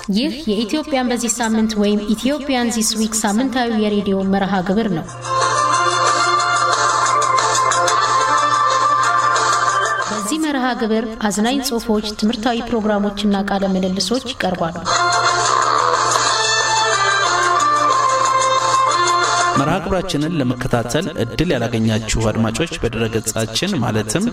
ይህ የኢትዮጵያን በዚህ ሳምንት ወይም ኢትዮጵያን ዚስ ዊክ ሳምንታዊ የሬዲዮ መርሃ ግብር ነው። በዚህ መርሃ ግብር አዝናኝ ጽሑፎች፣ ትምህርታዊ ፕሮግራሞችና ቃለ ምልልሶች ይቀርባሉ። መርሃ ግብራችንን ለመከታተል እድል ያላገኛችሁ አድማጮች በድረገጻችን ማለትም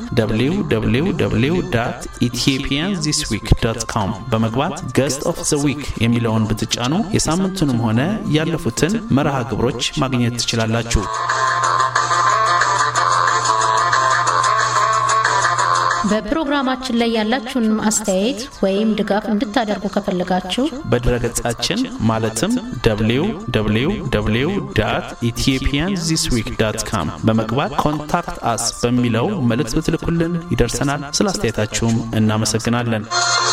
www.ethiopianzisweek.com በመግባት Guest of the Week የሚለውን ብትጫኑ የሳምንቱንም ሆነ ያለፉትን መርሃ ግብሮች ማግኘት ትችላላችሁ። በፕሮግራማችን ላይ ያላችሁን አስተያየት ወይም ድጋፍ እንድታደርጉ ከፈለጋችሁ በድረገጻችን ማለትም www.ethiopianzisweek.com በመግባት Contact Us በሚለው መልእክት ብትልኩልን ይደርሰናል። ስለ አስተያየታችሁም እናመሰግናለን።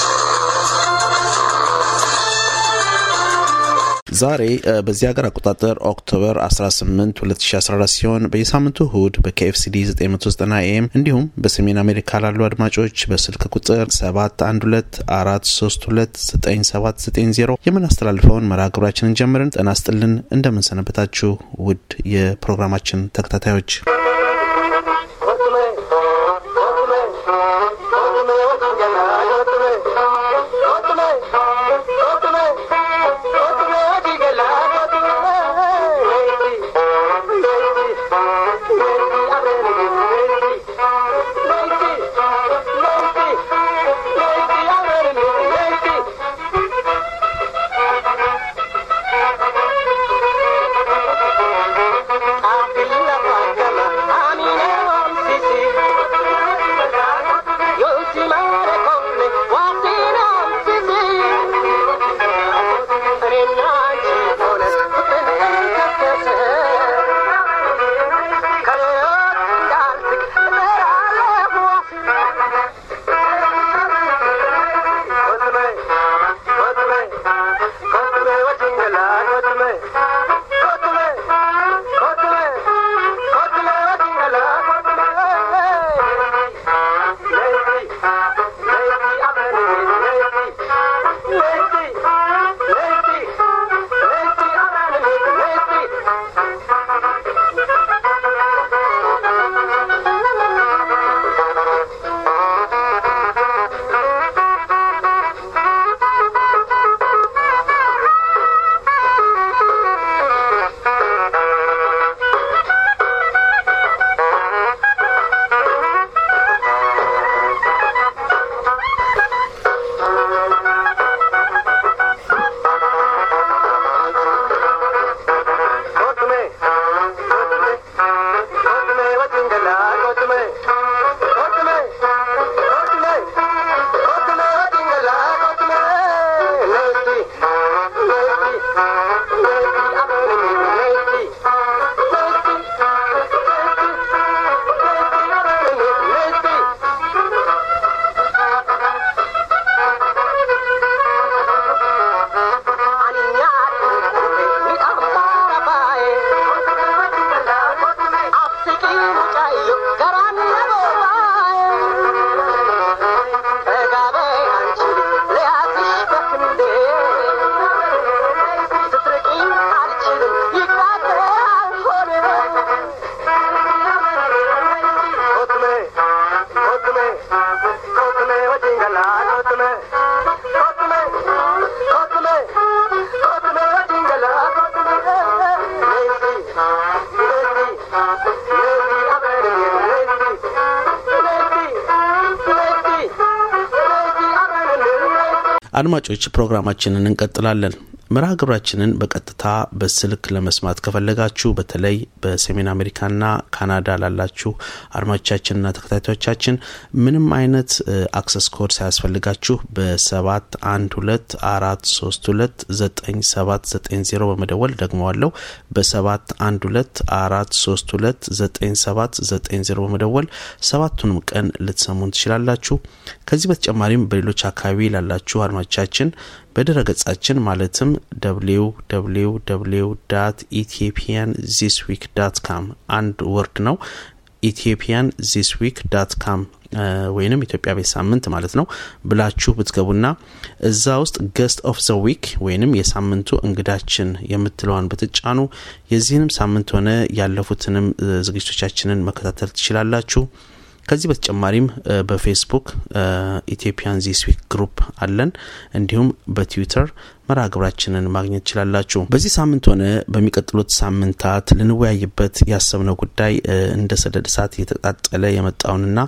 ዛሬ በዚህ ሀገር አቆጣጠር ኦክቶበር 18 2014 ሲሆን በየሳምንቱ እሁድ በKFCD 990 AM እንዲሁም በሰሜን አሜሪካ ላሉ አድማጮች በስልክ ቁጥር 712-432-9790 የምናስተላልፈውን መርሃ ግብራችንን ጀምረን ጤና ይስጥልን። እንደምን ሰነበታችሁ ውድ የፕሮግራማችን ተከታታዮች? አድማጮች ፕሮግራማችንን እንቀጥላለን። መርሃ ግብራችንን በቀጥታ በስልክ ለመስማት ከፈለጋችሁ በተለይ በሰሜን አሜሪካና ካናዳ ላላችሁ አድማጮቻችንና ተከታታዮቻችን ምንም አይነት አክሰስ ኮድ ሳያስፈልጋችሁ በ712-432-9790 በመደወል ደግመዋለሁ በ712-432-9790 በመደወል ሰባቱንም ቀን ልትሰሙን ትችላላችሁ። ከዚህ በተጨማሪም በሌሎች አካባቢ ላላችሁ አድማጮቻችን በድረገጻችን ማለትም www.ethiopianzisweek.com አንድ ወርድ ነው ethiopianzisweek.com ወይንም ኢትዮጵያ ቤት ሳምንት ማለት ነው ብላችሁ ብትገቡና እዛ ውስጥ guest of the week ወይንም የሳምንቱ እንግዳችን የምትለዋን ብትጫኑ የዚህንም ሳምንት ሆነ ያለፉትንም ዝግጅቶቻችንን መከታተል ትችላላችሁ። ከዚህ በተጨማሪም በፌስቡክ ኢትዮጵያን ዚስ ዊክ ግሩፕ አለን። እንዲሁም በትዊተር መራግብራችንን ማግኘት ይችላላችሁ። በዚህ ሳምንት ሆነ በሚቀጥሉት ሳምንታት ልንወያይበት ያሰብነው ጉዳይ እንደ ሰደድ እሳት እየተቃጠለ የመጣውንና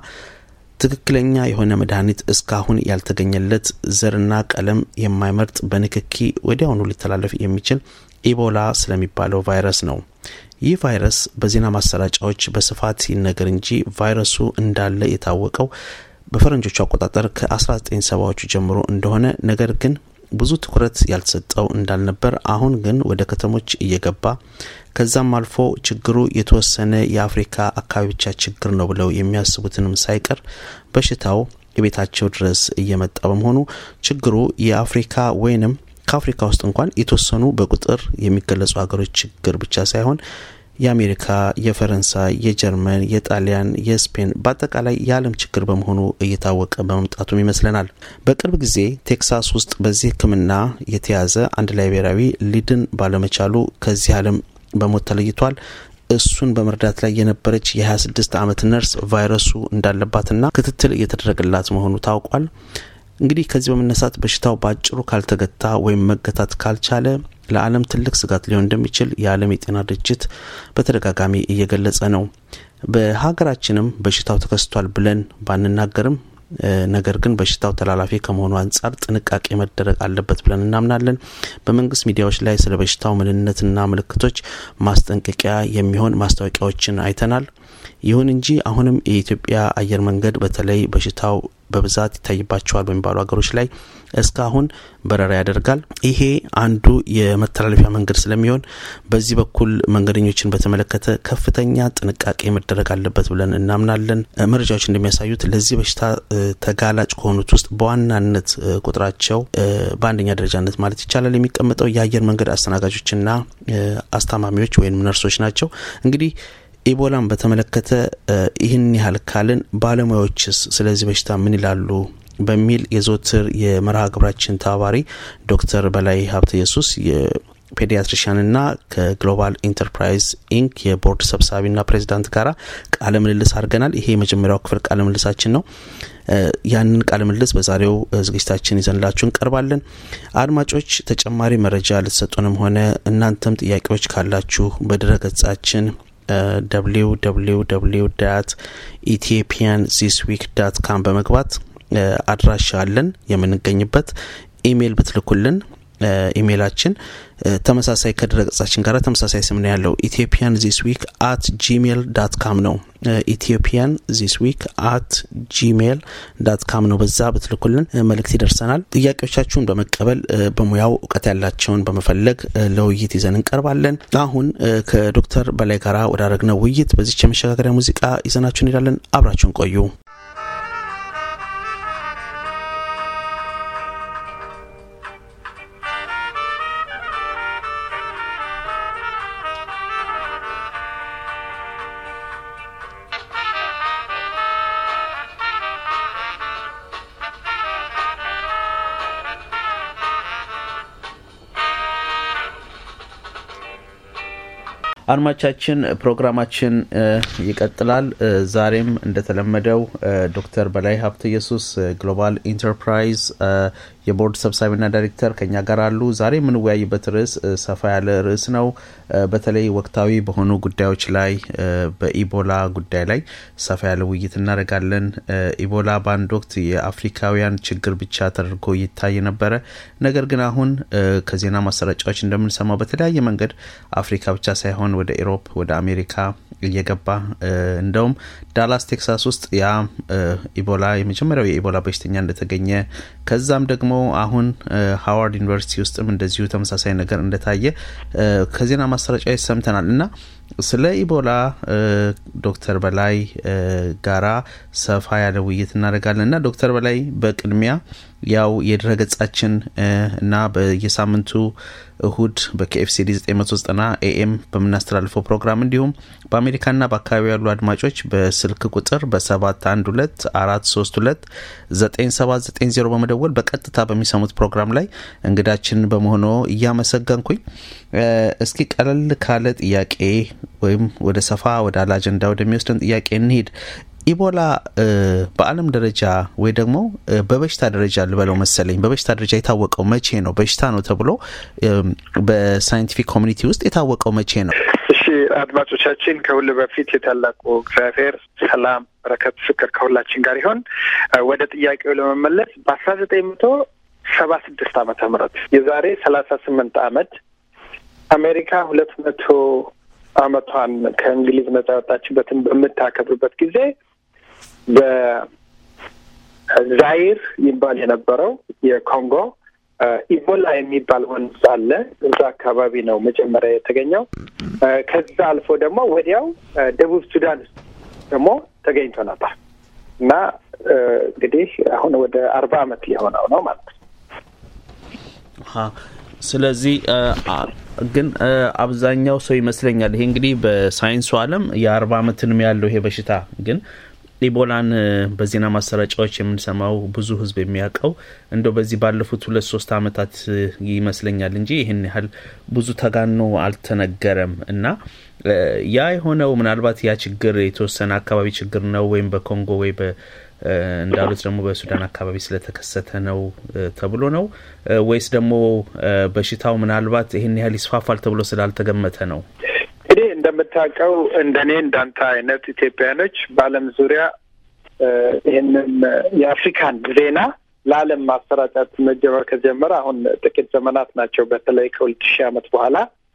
ትክክለኛ የሆነ መድኃኒት እስካሁን ያልተገኘለት ዘርና ቀለም የማይመርጥ በንክኪ ወዲያውኑ ሊተላለፍ የሚችል ኢቦላ ስለሚባለው ቫይረስ ነው። ይህ ቫይረስ በዜና ማሰራጫዎች በስፋት ሲነገር እንጂ ቫይረሱ እንዳለ የታወቀው በፈረንጆቹ አቆጣጠር ከ1970ዎቹ ጀምሮ እንደሆነ ነገር ግን ብዙ ትኩረት ያልተሰጠው እንዳልነበር አሁን ግን ወደ ከተሞች እየገባ ከዛም አልፎ ችግሩ የተወሰነ የአፍሪካ አካባቢ ብቻ ችግር ነው ብለው የሚያስቡትንም ሳይቀር በሽታው የቤታቸው ድረስ እየመጣ በመሆኑ ችግሩ የአፍሪካ ወይንም ከአፍሪካ ውስጥ እንኳን የተወሰኑ በቁጥር የሚገለጹ ሀገሮች ችግር ብቻ ሳይሆን የአሜሪካ፣ የፈረንሳይ፣ የጀርመን፣ የጣሊያን፣ የስፔን በአጠቃላይ የዓለም ችግር በመሆኑ እየታወቀ በመምጣቱም ይመስለናል። በቅርብ ጊዜ ቴክሳስ ውስጥ በዚህ ሕክምና የተያዘ አንድ ላይቤሪያዊ ሊድን ባለመቻሉ ከዚህ ዓለም በሞት ተለይቷል። እሱን በመርዳት ላይ የነበረች የ26 ዓመት ነርስ ቫይረሱ እንዳለባትና ክትትል እየተደረገላት መሆኑ ታውቋል። እንግዲህ ከዚህ በመነሳት በሽታው ባጭሩ ካልተገታ ወይም መገታት ካልቻለ ለዓለም ትልቅ ስጋት ሊሆን እንደሚችል የዓለም የጤና ድርጅት በተደጋጋሚ እየገለጸ ነው። በሀገራችንም በሽታው ተከስቷል ብለን ባንናገርም ነገር ግን በሽታው ተላላፊ ከመሆኑ አንፃር ጥንቃቄ መደረግ አለበት ብለን እናምናለን። በመንግስት ሚዲያዎች ላይ ስለ በሽታው ምንነትና ምልክቶች ማስጠንቀቂያ የሚሆን ማስታወቂያዎችን አይተናል። ይሁን እንጂ አሁንም የኢትዮጵያ አየር መንገድ በተለይ በሽታው በብዛት ይታይባቸዋል በሚባሉ ሀገሮች ላይ እስካሁን በረራ ያደርጋል። ይሄ አንዱ የመተላለፊያ መንገድ ስለሚሆን በዚህ በኩል መንገደኞችን በተመለከተ ከፍተኛ ጥንቃቄ መደረግ አለበት ብለን እናምናለን። መረጃዎች እንደሚያሳዩት ለዚህ በሽታ ተጋላጭ ከሆኑት ውስጥ በዋናነት ቁጥራቸው በአንደኛ ደረጃነት ማለት ይቻላል የሚቀመጠው የአየር መንገድ አስተናጋጆችና አስታማሚዎች ወይም ነርሶች ናቸው። እንግዲህ ኢቦላን በተመለከተ ይህን ያህል ካልን ባለሙያዎችስ ስለዚህ በሽታ ምን ይላሉ በሚል የዘወትር የመርሃ ግብራችን ተባባሪ ዶክተር በላይ ሀብተ ኢየሱስ የፔዲያትሪሻንና ከግሎባል ኢንተርፕራይዝ ኢንክ የቦርድ ሰብሳቢና ፕሬዚዳንት ጋራ ቃለ ምልልስ አድርገናል። ይሄ የመጀመሪያው ክፍል ቃለ ምልልሳችን ነው። ያንን ቃለ ምልልስ በዛሬው ዝግጅታችን ይዘንላችሁ እንቀርባለን። አድማጮች ተጨማሪ መረጃ ልትሰጡንም ሆነ እናንተም ጥያቄዎች ካላችሁ በድረገጻችን www.ethiopianzisweek.com በመግባት አድራሻ አለን የምንገኝበት። ኢሜል ብትልኩልን ኢሜላችን ተመሳሳይ ከድረገጻችን ጋር ተመሳሳይ ስም ነው ያለው ethiopianzisweek@gmail.com ነው። ethiopianzisweek@gmail.com ነው። በዛ ብትልኩልን መልእክት ይደርሰናል። ጥያቄዎቻችሁን በመቀበል በሙያው ዕውቀት ያላቸውን በመፈለግ ለውይይት ይዘን እንቀርባለን። አሁን ከዶክተር በላይ ጋራ ወዳረግነው ውይይት በዚህ የመሸጋገሪያ ሙዚቃ ይዘናችሁ እንሄዳለን። አብራችሁን ቆዩ። አድማጮቻችን ፕሮግራማችን ይቀጥላል። ዛሬም እንደተለመደው ዶክተር በላይ ሀብተ ኢየሱስ ግሎባል ኢንተርፕራይዝ የቦርድ ሰብሳቢና ዳይሬክተር ከኛ ጋር አሉ። ዛሬ የምንወያይበት ርዕስ ሰፋ ያለ ርዕስ ነው። በተለይ ወቅታዊ በሆኑ ጉዳዮች ላይ በኢቦላ ጉዳይ ላይ ሰፋ ያለ ውይይት እናደርጋለን። ኢቦላ በአንድ ወቅት የአፍሪካውያን ችግር ብቻ ተደርጎ ይታይ ነበረ። ነገር ግን አሁን ከዜና ማሰራጫዎች እንደምንሰማው በተለያየ መንገድ አፍሪካ ብቻ ሳይሆን ወደ ኢሮፕ ወደ አሜሪካ እየገባ እንደውም ዳላስ ቴክሳስ ውስጥ ያ ኢቦላ የመጀመሪያው የኢቦላ በሽተኛ እንደተገኘ ከዛም ደግሞ አሁን ሃዋርድ ዩኒቨርሲቲ ውስጥም እንደዚሁ ተመሳሳይ ነገር እንደታየ ከዜና ማሰራጫዎች ሰምተናል እና ስለ ኢቦላ ዶክተር በላይ ጋራ ሰፋ ያለ ውይይት እናደርጋለንና ዶክተር በላይ በቅድሚያ ያው የድረገጻችን እና በየሳምንቱ እሁድ በኬኤፍሲዲ 990 AM በመናስተላልፈው ፕሮግራም እንዲሁም በአሜሪካና በአካባቢው ያሉ አድማጮች በስልክ ቁጥር በ712-432-9790 በመደወል በቀጥታ በሚሰሙት ፕሮግራም ላይ እንግዳችን በመሆኑ እያመሰገንኩኝ እስኪ ቀለል ካለ ጥያቄ ወይም ወደ ሰፋ ወደ አጀንዳ ወደሚወስደን ጥያቄ እንሂድ። ኢቦላ በዓለም ደረጃ ወይ ደግሞ በበሽታ ደረጃ ልበለው መሰለኝ በበሽታ ደረጃ የታወቀው መቼ ነው? በሽታ ነው ተብሎ በሳይንቲፊክ ኮሚኒቲ ውስጥ የታወቀው መቼ ነው? እሺ አድማጮቻችን ከሁሉ በፊት የታላቁ እግዚአብሔር ሰላም፣ በረከት፣ ፍቅር ከሁላችን ጋር ይሁን። ወደ ጥያቄው ለመመለስ በ1976 ዓመተ ምህረት የዛሬ 38 ዓመት አሜሪካ 200 ዓመቷን ከእንግሊዝ ነጻ ያወጣችበትን በምታከብርበት ጊዜ በዛይር ይባል የነበረው የኮንጎ ኢቦላ የሚባል ወንዝ አለ። እዛ አካባቢ ነው መጀመሪያ የተገኘው። ከዛ አልፎ ደግሞ ወዲያው ደቡብ ሱዳን ደግሞ ተገኝቶ ነበር እና እንግዲህ አሁን ወደ 40 ዓመት ሊሆነው ነው ማለት ነው። ስለዚህ ግን አብዛኛው ሰው ይመስለኛል ይሄ እንግዲህ በሳይንሱ ዓለም የ40 ዓመትንም ያለው ይሄ በሽታ ግን ኢቦላን በዜና ማሰራጫዎች የምንሰማው ብዙ ህዝብ የሚያውቀው እንደው በዚህ ባለፉት 2-3 ዓመታት ይመስለኛል እንጂ ይሄን ያህል ብዙ ተጋኖ አልተነገረም እና ያ የሆነው ምናልባት ያ ችግር የተወሰነ አካባቢ ችግር ነው ወይም በኮንጎ ወይ እንዳሉት ደግሞ በሱዳን አካባቢ ስለተከሰተ ነው ተብሎ ነው ወይስ ደግሞ በሽታው ምናልባት ይሄን ያህል ይስፋፋል ተብሎ ስላልተገመተ ነው? እንግዲህ እንደምታውቀው እንደኔ እንዳንተ አይነት ኢትዮጵያኖች በዓለም ዙሪያ ይሄንን የአፍሪካን ዜና ለዓለም ማሰራጨት መጀመር ከጀመረ አሁን ጥቂት ዘመናት ናቸው። በተለይ ከ2000 ዓመት በኋላ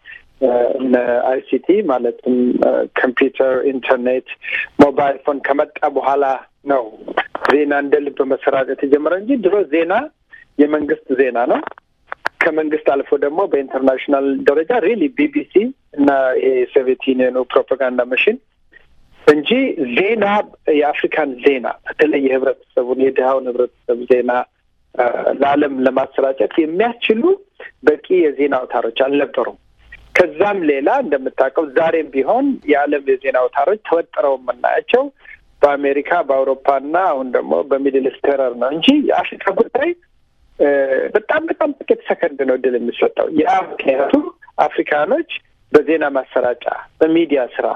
አይሲቲ ማለትም ኮምፒውተር፣ ኢንተርኔት፣ ሞባይል ፎን ከመጣ በኋላ ነው ዜና እንደልብ መሰራጨት የጀመረ እንጂ ድሮ ዜና የመንግስት ዜና ነው። ከመንግስት አልፎ ደግሞ በኢንተርናሽናል ደረጃ ሪሊ ቢቢሲ እና ይሄ ሶቪየት ዩኒየኑ ፕሮፓጋንዳ ማሽን እንጂ ዜና የአፍሪካን ዜና በተለይ የህብረተሰቡን የድሃውን ህብረተሰብ ዜና ለዓለም ለማሰራጨት የሚያስችሉ በቂ የዜና አውታሮች አልነበሩም። ከዛም ሌላ እንደምታውቀው ዛሬም ቢሆን የዓለም የዜና አውታሮች ተወጥረው የምናያቸው በአሜሪካ በአውሮፓና አሁን ደግሞ በሚድል ኢስት ቴረር ነው እንጂ የአፍሪካ ጉዳይ በጣም ጥቂት ሰከንድ ነው ድል የሚሰጠው። ያ ምክንያቱም አፍሪካኖች በዜና ማሰራጫ በሚዲያ ስራ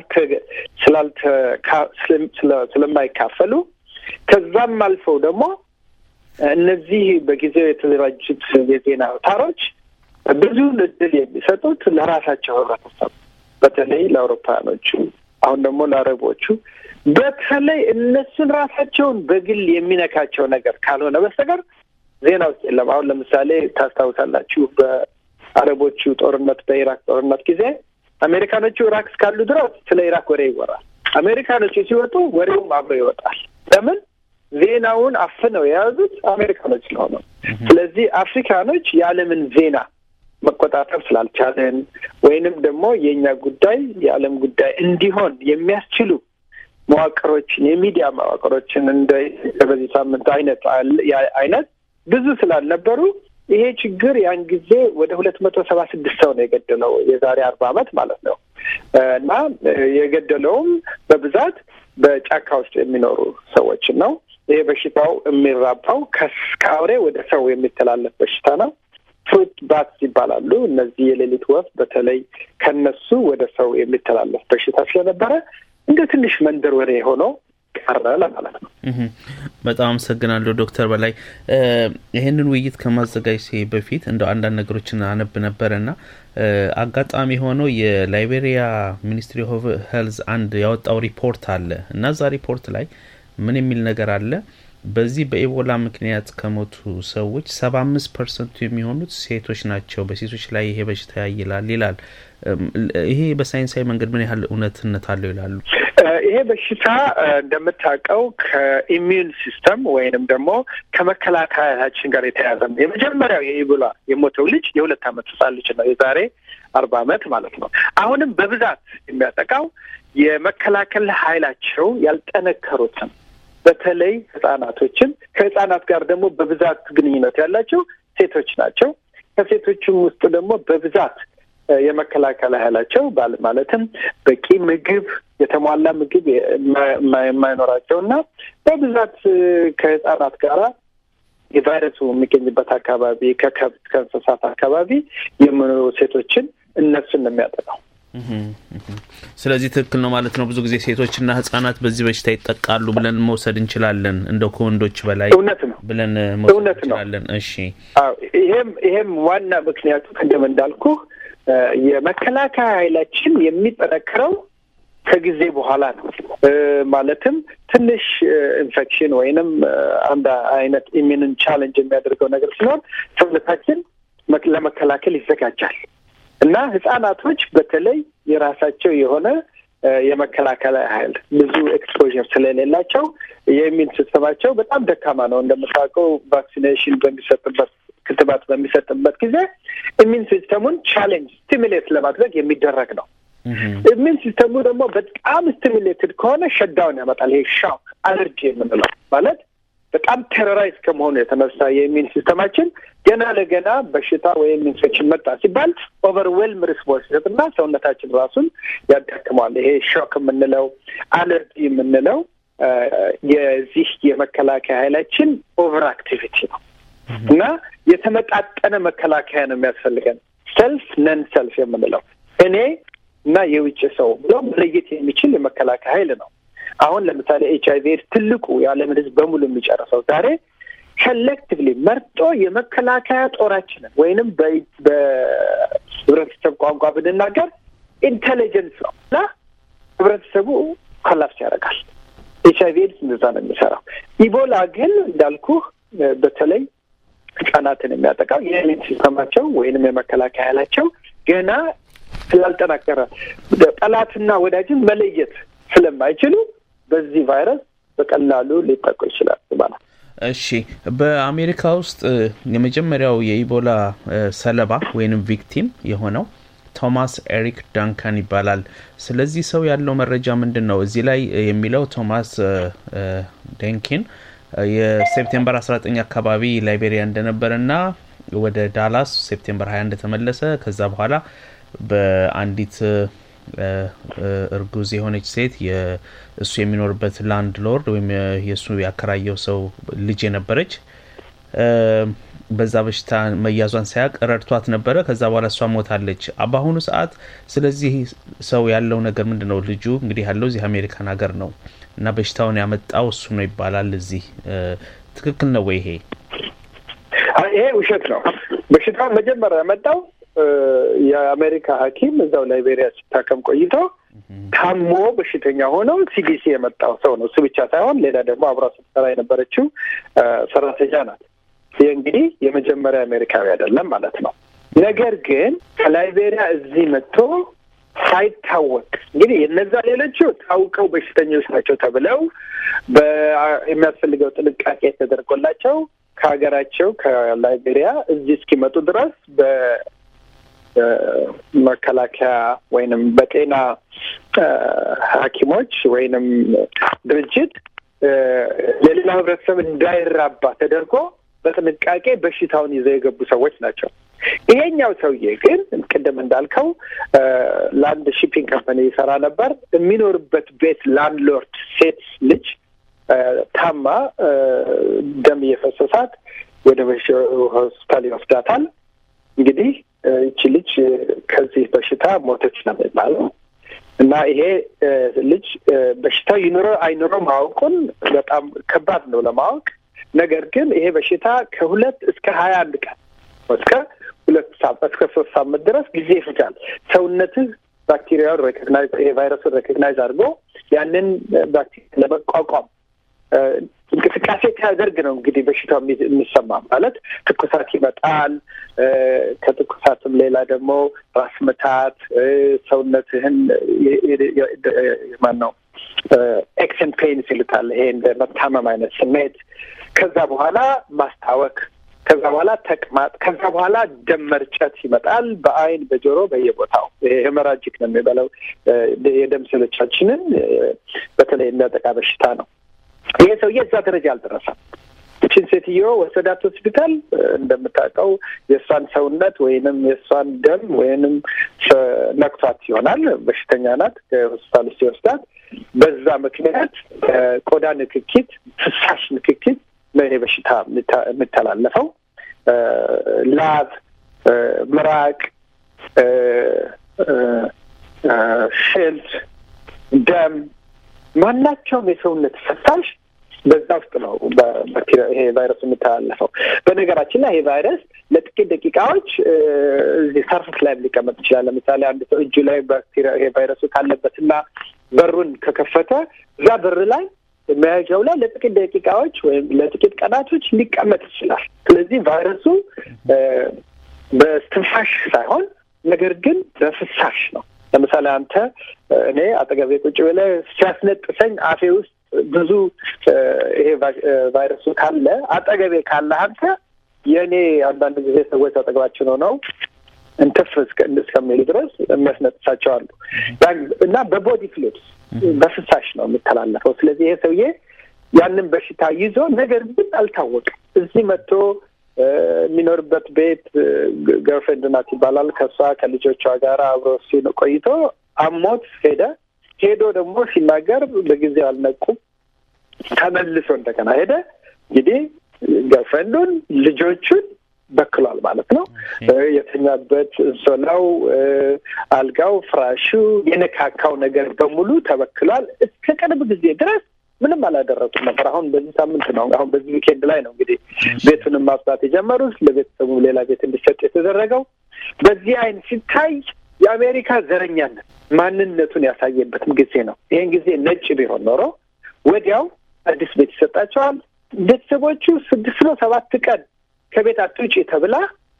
ስለማይካፈሉ ከዛም አልፈው ደግሞ እነዚህ በጊዜው የተደራጁት የዜና አውታሮች ብዙ እድል የሚሰጡት ለራሳቸው ህብረተሰብ በተለይ ለአውሮፓኖቹ አሁን ደግሞ ለአረቦቹ በተለይ እነሱን ራሳቸውን በግል የሚነካቸው ነገር ካልሆነ በስተቀር ዜና ውስጥ የለም። አሁን ለምሳሌ ታስታውሳላችሁ በአረቦቹ ጦርነት በኢራቅ ጦርነት ጊዜ አሜሪካኖቹ ኢራቅ እስካሉ ድረስ ስለ ኢራቅ ወሬ ይወራል። አሜሪካኖቹ ሲወጡ ወሬውም አብሮ ይወጣል። ለምን? ዜናውን አፍነው የያዙት አሜሪካኖች ስለሆኑ። ስለዚህ አፍሪካኖች የዓለምን ዜና መቆጣጠር ስላልቻለን ወይንም ደግሞ የኛ ጉዳይ የዓለም ጉዳይ እንዲሆን የሚያስችሉ መዋቅሮችን የሚዲያ መዋቅሮችን እንደ በዚህ ሳምንት አይነት ብዙ ስላልነበሩ ይሄ ችግር ያን ጊዜ ወደ 276 ሰው ነው የገደለው የዛሬ 40 ዓመት ማለት ነው። እና የገደለውም በብዛት በጫካ ውስጥ የሚኖሩ ሰዎች ነው። ይሄ በሽታው የሚራባው ከአውሬ ወደ ሰው የሚተላለፍ በሽታ ነው። ፍሩት ባትስ ይባላሉ። እነዚህ የሌሊት ወፍ በተለይ ከነሱ ወደ ሰው የሚተላለፍ በሽታ ስለነበረ እንደ ትንሽ መንደር ወሬ ሆኖ ቀረ ለማለት ነው። በጣም አመሰግናለሁ ዶክተር በላይ። ይሄንን ውይይት ከማዘጋጀቴ በፊት እንደው አንዳንድ ነገሮችን አነብ ነበርና አጋጣሚ ሆኖ የላይቤሪያ ሚኒስትሪ ኦፍ ሄልዝ አንድ ያወጣው ሪፖርት አለ እና እዛ ሪፖርት ላይ ምን የሚል ነገር አለ? በዚህ በኢቦላ ምክንያት ከሞቱ ሰዎች 75% የሚሆኑት ሴቶች ናቸው። በሴቶች ላይ ይሄ በሽታ ያይላል ይላል። ይሄ በሳይንሳዊ መንገድ ምን ያህል እውነትነት አለው ይላሉ? ይሄ በሽታ እንደምታውቀው ከኢሚዩን ሲስተም ወይንም ደግሞ ከመከላከያችን ጋር የተያያዘ ነው። የመጀመሪያው የኢቦላ የሞተው ልጅ የ2 ዓመት ህጻን ልጅ ነው። የዛሬ 40 ዓመት ማለት ነው። አሁንም በብዛት የሚያጠቃው የመከላከል ኃይላቸው ያልጠነከሩትን በተለይ ህፃናቶችን ከህፃናት ጋር ደግሞ በብዛት ግንኙነት ያላቸው ሴቶች ናቸው። ከሴቶችም ውስጥ ደግሞ በብዛት የመከላከል ኃይላቸው ማለትም በቂ ምግብ የተሟላ ምግብ የማይኖራቸውና በብዛት ከህፃናት ጋራ የቫይረሱ የሚገኝበት አካባቢ ከከብት ከእንስሳት አካባቢ የሚኖሩ ሴቶችን እነሱን ነው የሚያጠቃው። ስለዚህ ትክክል ነው ማለት ነው። ብዙ ጊዜ ሴቶችና ህፃናት በዚህ በሽታ ይጠቃሉ ብለን መውሰድ እንችላለን እንደው ከወንዶች በላይ ብለን መውሰድ እንችላለን። እሺ ይሄም ዋና ምክንያቱ ቅድም እንዳልኩ የመከላከያ ኃይላችን የሚጠነክረው ከጊዜ በኋላ ነው። ማለትም ትንሽ ኢንፌክሽን ወይንም አንድ አይነት ኢሚዩን ቻሌንጅ የሚያደርገው ነገር ሲሆን ሰውነታችን ለመከላከል ይዘጋጃል እና ህፃናቶች በተለይ የራሳቸው የሆነ የመከላከል ኃይል ብዙ ኤክስፖዠር ስለሌላቸው የኢሚዩን ሲስተማቸው በጣም ደካማ ነው። እንደምታውቀው ቫክሲኔሽን በሚሰጥበት ክትባት በሚሰጥበት ጊዜ ኢሚዩን ሲስተሙን ቻሌንጅ ስቲሙሌት ለማድረግ የሚደረግ ነው። ኢሚዩን ሲስተሙ ደግሞ በጣም ስቲሙሌትድ ከሆነ ሸዳውን ያመጣል። ይሄ ሾክ አለርጂ የምንለው ማለት በጣም ቴሮራይዝ ከመሆኑ የተነሳ የኢሚዩን ሲስተማችን ገና ለገና በሽታ ወይም ኢንፌክሽን መጣ ሲባል ኦቨርዌልም ሪስፖንስ ይሰጥና ሰውነታችን ራሱን ያዳክመዋል። ይሄ ሾክ የምንለው አለርጂ የምንለው የዚህ የመከላከያ ኃይላችን ኦቨር አክቲቪቲ ነው እና የተመጣጠነ መከላከያ ነው የሚያስፈልገን። ሰልፍ ነን ሰልፍ የምንለው እኔ እና የውጭ ሰው ብሎ መለየት የሚችል የመከላከያ ኃይል ነው። አሁን ለምሳሌ HIV ትልቁ የዓለምን ሕዝብ በሙሉ የሚጨርሰው ዛሬ ኮሌክቲቭሊ መርጦ የመከላከያ ጦራችንን ወይንም በህብረተሰብ ቋንቋ ብንናገር ኢንቴሊጀንስ ነው እና ህብረተሰቡ ኮላፕስ ያደርጋል። HIV እንደዛ ነው የሚሰራው። ኢቦላ ግን እንዳልኩ በተለይ ህጻናትን የሚያጠቃው የኢሚዩን ሲስተማቸው ወይንም የመከላከያ ኃይላቸው ገና ስላልጠናከረ ጠላትና ወዳጅን መለየት ስለማይችሉ በዚህ ቫይረስ በቀላሉ ሊጠቁ ይችላል ማለት። እሺ በአሜሪካ ውስጥ የመጀመሪያው የኢቦላ ሰለባ ወይንም ቪክቲም የሆነው ቶማስ ኤሪክ ዳንካን ይባላል። ስለዚህ ሰው ያለው መረጃ ምንድነው? እዚህ ላይ የሚለው ቶማስ ዳንኪን የሴፕቴምበር 19 አካባቢ ላይቤሪያ እንደነበረና ወደ ዳላስ ሴፕቴምበር 20 እንደተመለሰ ከዛ በኋላ በአንዲት እርጉዝ የሆነች ሴት የእሱ የሚኖርበት ላንድ ሎርድ ወይም የሱ ያከራየው ሰው ልጅ የነበረች በዛ በሽታ መያዟን ሳያቅ ረድቷት ነበረ። ከዛ በኋላ እሷ ሞታለች በአሁኑ ሰዓት። ስለዚህ ሰው ያለው ነገር ምንድነው? ልጁ እንግዲህ ያለው እዚህ አሜሪካን ሀገር ነው እና በሽታውን ያመጣው እሱ ነው ይባላል። እዚህ ትክክል ነው ወይ? ይሄ ውሸት ነው። በሽታው መጀመሪያ ያመጣው የአሜሪካ ሐኪም እዛው ላይቤሪያ ሲታከም ቆይቶ ታሞ በሽተኛ ሆነው CDC የመጣው ሰው ነው። እሱ ብቻ ሳይሆን ሌላ ደግሞ አብራ ስትሰራ የነበረችው ሰራተኛ ናት። ይህ እንግዲህ የመጀመሪያ አሜሪካዊ አይደለም ማለት ነው። ነገር ግን ከላይቤሪያ እዚህ መጥቶ ሳይታወቅ እንግዲህ እነዛ ሌሎቹ ታውቀው በሽተኞች ናቸው ተብለው የሚያስፈልገው ጥንቃቄ ተደርጎላቸው ከሀገራቸው ከላይቤሪያ እዚህ እስኪመጡ ድረስ በመከላከያ ወይንም በጤና ሐኪሞች ወይንም ድርጅት ለሌላ ህብረተሰብ እንዳይራባ ተደርጎ በጥንቃቄ በሽታውን ይዘው የገቡ ሰዎች ናቸው። ይሄኛው ሰውዬ ግን ቅድም እንዳልከው ላንድ ሺፒንግ ካምፓኒ ይሰራ ነበር። የሚኖርበት ቤት ላንድሎርድ ሴት ልጅ ታማ ደም እየፈሰሳት ወደ ሆስፒታል ይወስዳታል። እንግዲህ እቺ ልጅ ከዚህ በሽታ ሞተች ነው የሚባለው እና ይሄ ልጅ በሽታው ይኖረው አይኖረው ማወቁን በጣም ከባድ ነው ለማወቅ። ነገር ግን ይሄ በሽታ ከ2 እስከ 21 ቀን እስከ 2 ሳምንት እስከ 3 ሳምንት ድረስ ጊዜ ይፈጃል ሰውነትህ ባክቴሪያውን ሬኮግናይዝ ቫይረሱን ሬኮግናይዝ አድርጎ ያንን ባክቴሪያ ለመቋቋም እንቅስቃሴ ሲያደርግ ነው እንግዲህ በሽታው የሚሰማ ማለት ትኩሳት ይመጣል። ከትኩሳትም ሌላ ደግሞ ራስ ምታት፣ ሰውነትህን ማነው ኤክሰን ፔንስ ይሉታል። ይሄ እንደ መታመም አይነት ስሜት፣ ከዛ በኋላ ማስታወክ ከዛ በኋላ ተቅማጥ፣ ከዛ በኋላ ደም መርጨት ይመጣል በአይን በጆሮ በየቦታው። ሄሞራጂክ ነው የሚባለው የደም ሴሎቻችንን በተለይ የሚያጠቃ በሽታ ነው። ይሄ ሰውዬ እዛ ደረጃ አልደረሰም። እቺን ሴትዮ ወሰዳት ሆስፒታል። እንደምታውቀው የእሷን ሰውነት ወይንም የእሷን ደም ወይንም ነክቷት ይሆናል፣ በሽተኛ ናት። ከሆስፒታል ውስጥ ሲወስዳት በዛ ምክንያት ቆዳ ንክኪት፣ ፍሳሽ ንክኪት ነው ይሄ በሽታ የሚተላለፈው። ላብ፣ ምራቅ፣ ሽንት፣ ደም፣ ማናቸውም የሰውነት ፈሳሽ በዛ ውስጥ ነው በባክቴሪያ ይሄ ቫይረስ የሚተላለፈው። በነገራችን ላይ ይሄ ቫይረስ ለጥቂት ደቂቃዎች እዚህ ሰርፈስ ላይ ሊቀመጥ ይችላል። ለምሳሌ አንድ ሰው እጁ ላይ ባክቴሪያ ይሄ ቫይረሱ ካለበትና በሩን ከከፈተ እዛ በር ላይ መያዣው ላይ ለጥቂት ደቂቃዎች ወይም ለጥቂት ቀናቶች ሊቀመጥ ይችላል። ስለዚህ ቫይረሱ በስትንፋሽ ሳይሆን ነገር ግን በፍሳሽ ነው። ለምሳሌ አንተ እኔ አጠገቤ ቁጭ ብለህ ሲያስነጥሰኝ አፌ ውስጥ ብዙ ይሄ ቫይረሱ ካለ አጠገቤ ካለ አንተ የእኔ አንዳንድ ጊዜ ሰዎች አጠገባችን ሆነው እንትፍ እስከሚሉ ድረስ የሚያስነጥሳቸው አሉ እና በቦዲ ፍሉይድስ በፍሳሽ ነው የሚተላለፈው። ስለዚህ ይሄ ሰውዬ ያንን በሽታ ይዞ ነገር ግን አልታወቀም። እዚህ መጥቶ የሚኖርበት ቤት ገርልፍሬንድ ናት ይባላል። ከሷ ከልጆቿ ጋር አብሮ ቆይቶ አሞት ሄዶ ደግሞ ሲናገር በጊዜው አልነቁም። ተመልሶ እንደገና ሄደ። እንግዲህ ገርልፍሬንዱን ልጆቹን በክሏል ማለት ነው። የተኛበት እንሶላው፣ አልጋው፣ ፍራሹ፣ የነካካው ነገር በሙሉ ተበክሏል። እስከ ቅርብ ጊዜ ድረስ ምንም አላደረጉም ነበር። አሁን በዚህ ሳምንት ነው፣ አሁን በዚህ ዊኬንድ ላይ ነው እንግዲህ ቤቱንም ማጽዳት የጀመሩት፣ ለቤተሰቡ ሌላ ቤት እንዲሰጥ የተደረገው። በዚህ አይን ሲታይ የአሜሪካ ዘረኛነት ማንነቱን ያሳየበትም ጊዜ ነው። ይሄን ጊዜ ነጭ ቢሆን ኖሮ ወዲያው አዲስ ቤት ይሰጣቸዋል። ቤተሰቦቹ 6 ነው 7 ቀን ከቤት አትውጪ ተብላ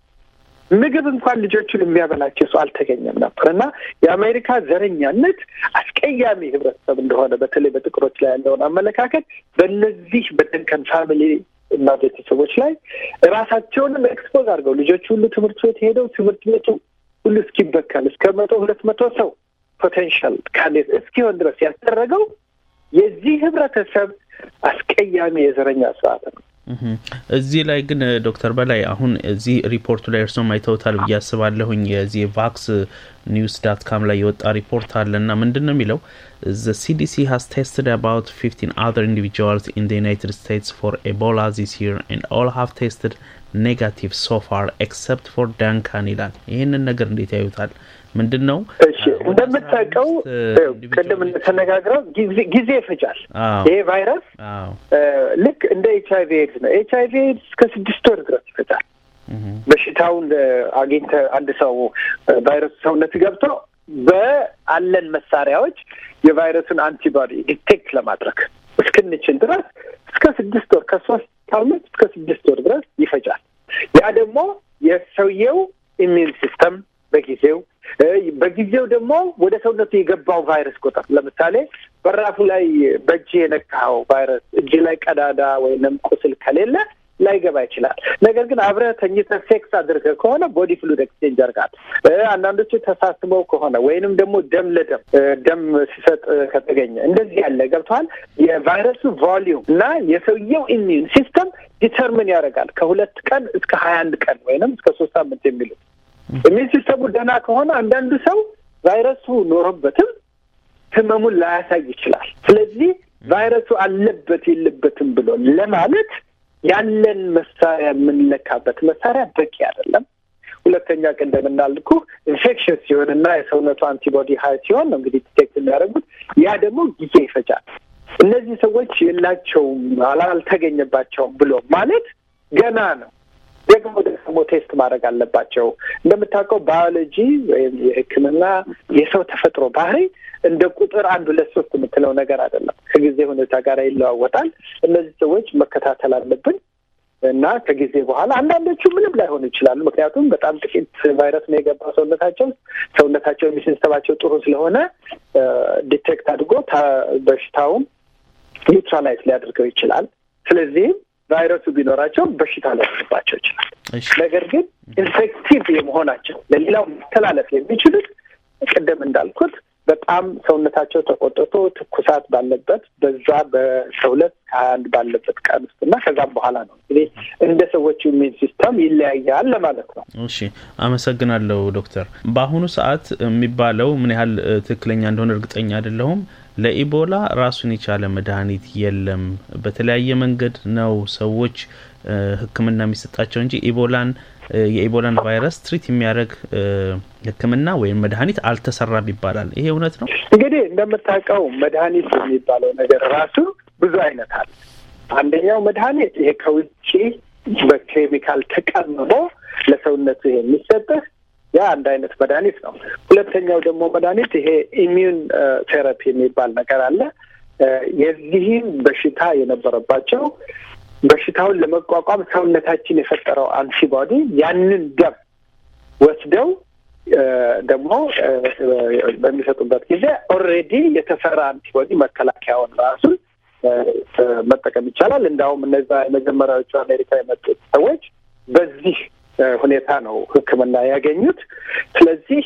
ምግብ እንኳን ልጆቹን የሚያበላቸው ሰው አልተገኘም ነበር እና የአሜሪካ ዘረኛነት አስቀያሚ ህብረተሰብ እንደሆነ በተለይ በጥቁሮች ላይ ያለውን አመለካከት በእነዚህ በደንከን ፋሚሊ እና ቤተሰቦች ላይ ራሳቸውንም ኤክስፖዝ አድርገው ልጆቹ ሁሉ ትምህርት ቤት ሄደው ትምህርት ቤቱ ሁሉ እስኪበከል እስከ 100-200 ሰው ፖቴንሻል ካንዲዴት እስኪሆን ድረስ ያስደረገው የዚህ ህብረተሰብ አስቀያሚ የዘረኛ ስርዓት ነው። እዚህ ላይ ግን ዶክተር በላይ አሁን እዚህ ሪፖርቱ ላይ እርሶም አይተውታል ብዬ አስባለሁኝ። የዚህ vaxnews.com ላይ የወጣ ሪፖርት አለና ምንድነው የሚለው the CDC has tested about 15 other individuals in the United States for Ebola this year and all have tested negative so far except for Duncan ይላል። ይሄንን ነገር እንዴት ያዩታል? ምንድነው? እሺ እንደምታውቀው ቀደም ተነጋግረው ጊዜ ይፈጃል። ይሄ ቫይረስ ልክ እንደ HIV ኤድስ ነው። HIV ኤድስ እስከ 6 ወር ድረስ ይፈጃል። በሽታውን አግኝተ አንድ ሰው ቫይረስ ሰውነት ገብቶ በአለን መሳሪያዎች የቫይረሱን አንቲባዲ ዲቴክት ለማድረግ እስክንችል ድረስ እስከ 6 ወር ከ3 ሳምንት እስከ 6 ወር ድረስ ይፈጃል። ያ ደግሞ የሰውየው ኢሚዩን ሲስተም በጊዜው ደግሞ ወደ ሰውነቱ የገባው ቫይረስ ቁጥር ለምሳሌ በራፉ ላይ በእጅ የነካው ቫይረስ እጅ ላይ ቀዳዳ ወይንም ቁስል ከሌለ ላይገባ ይችላል። ነገር ግን አብረህ ተኝተህ ሴክስ አድርገህ ከሆነ ቦዲ ፍሉይድ ኤክስቼንጅ አድርጋል። አንዳንዶቹ ተሳስበው ከሆነ ወይንም ደግሞ ደም ሲሰጥ ከተገኘ እንደዚህ ያለ ገብቷል። የቫይረሱ ቮሊዩም እና የሰውየው ኢሚዩን ሲስተም ዲተርሚን ያደርጋል ከ2 ቀን እስከ 21 ቀን ወይንም እስከ 3 ሳምንት የሚሉት ኢሚዩን ሲስተሙ ደህና ከሆነ አንዳንዱ ሰው ቫይረሱ ኖሮበትም ህመሙን ላያሳይ ይችላል። ስለዚህ ቫይረሱ አለበት የለበትም ብሎ ለማለት ያለን መሳሪያ የምንለካበት መሳሪያ በቂ አይደለም። ሁለተኛ ቀደም እንዳልኩ ኢንፌክሽን ሲሆንና የሰውነቱ አንቲቦዲ ሀይ ሲሆን ነው እንግዲህ ዲቴክት የሚያደርጉት። ያ ደግሞ ጊዜ ይፈጃል። እነዚህ ሰዎች የላቸውም አልተገኘባቸውም ብሎ ማለት ገና ነው። ደግሞ ቴስት ማድረግ አለባቸው። እንደምታውቀው ባዮሎጂ ወይም የሕክምና የሰው ተፈጥሮ ባህሪ እንደ ቁጥር 1 2 3 የምትለው ነገር አይደለም። ከጊዜ ሁኔታ ጋር ይለዋወጣል። እነዚህ ሰዎች መከታተል አለብን እና ከጊዜ በኋላ አንዳንዶቹ ምንም ላይሆኑ ይችላሉ። ምክንያቱም በጣም ጥቂት ቫይረስ ነው የገባው ሰውነታቸው የሚሲስተማቸው ጥሩ ስለሆነ ዲቴክት አድርጎ በሽታውን ኒውትራላይዝ ሊያደርገው ይችላል። ስለዚህ ቫይረሱ ቢኖራቸው በሽታ ሊያስባቸው ይችላል። ነገር ግን ኢንፌክቲቭ የመሆናቸው ለሌላው መተላለፍ የሚችሉት ቅድም እንዳልኩት በጣም ሰውነታቸው ተቆጥቶ ትኩሳት ባለበት በዛ በሰውለት 21 ባለበት ቀን ውስጥና ከዛም በኋላ ነው እንግዲህ እንደ ሰዎቹ ኢሚዩን ሲስተም ይለያያል ለማለት ነው። እሺ አመሰግናለሁ ዶክተር። በአሁኑ ሰዓት የሚባለው ምን ያህል ትክክለኛ እንደሆነ እርግጠኛ አይደለሁም ለኢቦላ ራሱን የቻለ መድኃኒት የለም በተለያየ መንገድ ነው ሰዎች ህክምና የሚሰጣቸው እንጂ የኢቦላን ቫይረስ ትሪት የሚያደርግ ህክምና ወይም መድኃኒት አልተሰራም ይባላል። ይሄ እውነት ነው? እንግዲህ እንደምታውቀው መድኃኒት የሚባለው ነገር ራሱ ብዙ አይነት አለ። አንደኛው መድኃኒት ይሄ ከውጪ በኬሚካል ተቀምሞ ለሰውነት የሚሰጥህ ያ አንድ አይነት መድኃኒት ነው። ሁለተኛው ደግሞ መድኃኒት ይሄ ኢሚዩን ቴራፒ የሚባል ነገር አለ። የዚህም በሽታ የነበረባቸው በሽታውን ለመቋቋም ሰውነታችን የፈጠረው አንቲቦዲ ያንን ደም ወስደው ደግሞ በሚሰጡበት ጊዜ ኦልሬዲ የተሰራ አንቲቦዲ መከላከያውን ራሱን መጠቀም ይቻላል። እንዳውም እነዛ የመጀመሪያዎቹ አሜሪካ የመጡት ሰዎች በዚህ ሁኔታ ነው ህክምና ያገኙት። ስለዚህ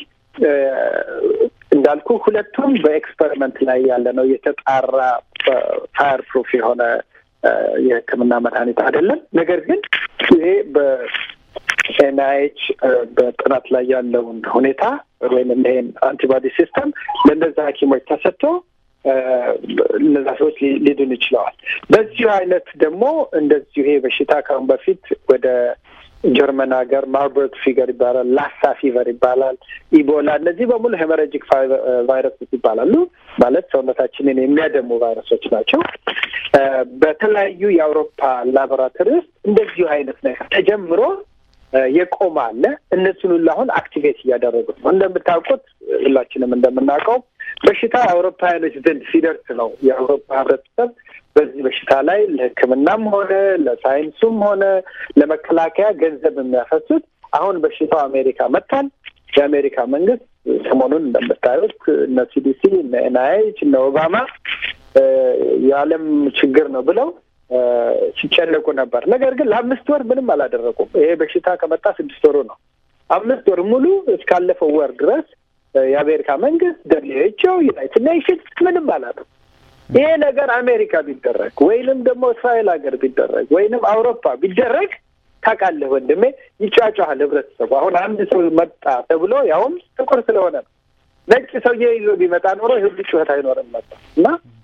እንዳልኩ ሁለቱም በኤክስፐሪመንት ላይ ያለ ነው። የተጣራ ፋየር ፕሩፍ የሆነ የህክምና መድኃኒት አይደለም። ነገር ግን ይሄ በኤንአይኤች በጥናት ላይ ያለውን ሁኔታ ወይም ይሄን አንቲቦዲ ሲስተም ለእነዛ ሐኪሞች ተሰጥቶ እነዛ ሰዎች ሊድኑ ይችለዋል። በዚሁ አይነት ደግሞ እንደዚሁ ይሄ በሽታ ካሁን በፊት ወደ ጀርመን ሀገር ማርበርግ ፊቨር ይባላል፣ ላሳ ፊቨር ይባላል፣ ኢቦላ እነዚህ በሙሉ ሄሞራጂክ ቫይረሶች ይባላሉ። ማለት ሰውነታችንን የሚያደሙ ቫይረሶች ናቸው። በተለያዩ የአውሮፓ ላቦራቶሪ ውስጥ እንደዚሁ አይነት ነገር ተጀምሮ የቆመ አለ። እነሱን ሁሉ አሁን አክቲቬት እያደረጉት ነው። እንደምታውቁት ሁላችንም እንደምናውቀው በሽታ አውሮፓውያኖች ዘንድ ሲደርስ ነው የአውሮፓ ህብረተሰብ በዚህ በሽታ ላይ ለሕክምናም ሆነ ለሳይንሱም ሆነ ለመከላከያ ገንዘብ የሚያፈሱት። አሁን በሽታው አሜሪካ መጥቷል። የአሜሪካ መንግስት ሰሞኑን እንደምታዩት እነ ሲዲሲ፣ እነ ኤንአይኤች፣ እነ ኦባማ የዓለም ችግር ነው ብለው ሲጨነቁ ነበር። ነገር ግን ለ5 ወር ምንም አላደረጉም። ይሄ በሽታ ከመጣ 6 ወሩ ነው። 5 ወር ሙሉ እስካለፈው ወር ድረስ የአሜሪካ መንግስት WHO ዩናይትድ ኔሽንስ ምንም አላደረጉም። ይሄ ነገር አሜሪካ ቢደረግ ወይንም ደግሞ እስራኤል ሀገር ቢደረግ ወይንም አውሮፓ ቢደረግ ታውቃለህ ወንድሜ ይጫጫሃል ህብረተሰቡ። አሁን አንድ ሰው መጣ ተብሎ ያውም ጥቁር ስለሆነ ነው። ነጭ ሰውዬ ይዞ ቢመጣ ኖሮ ይሄ ጩኸት አይኖርም ነበር። እና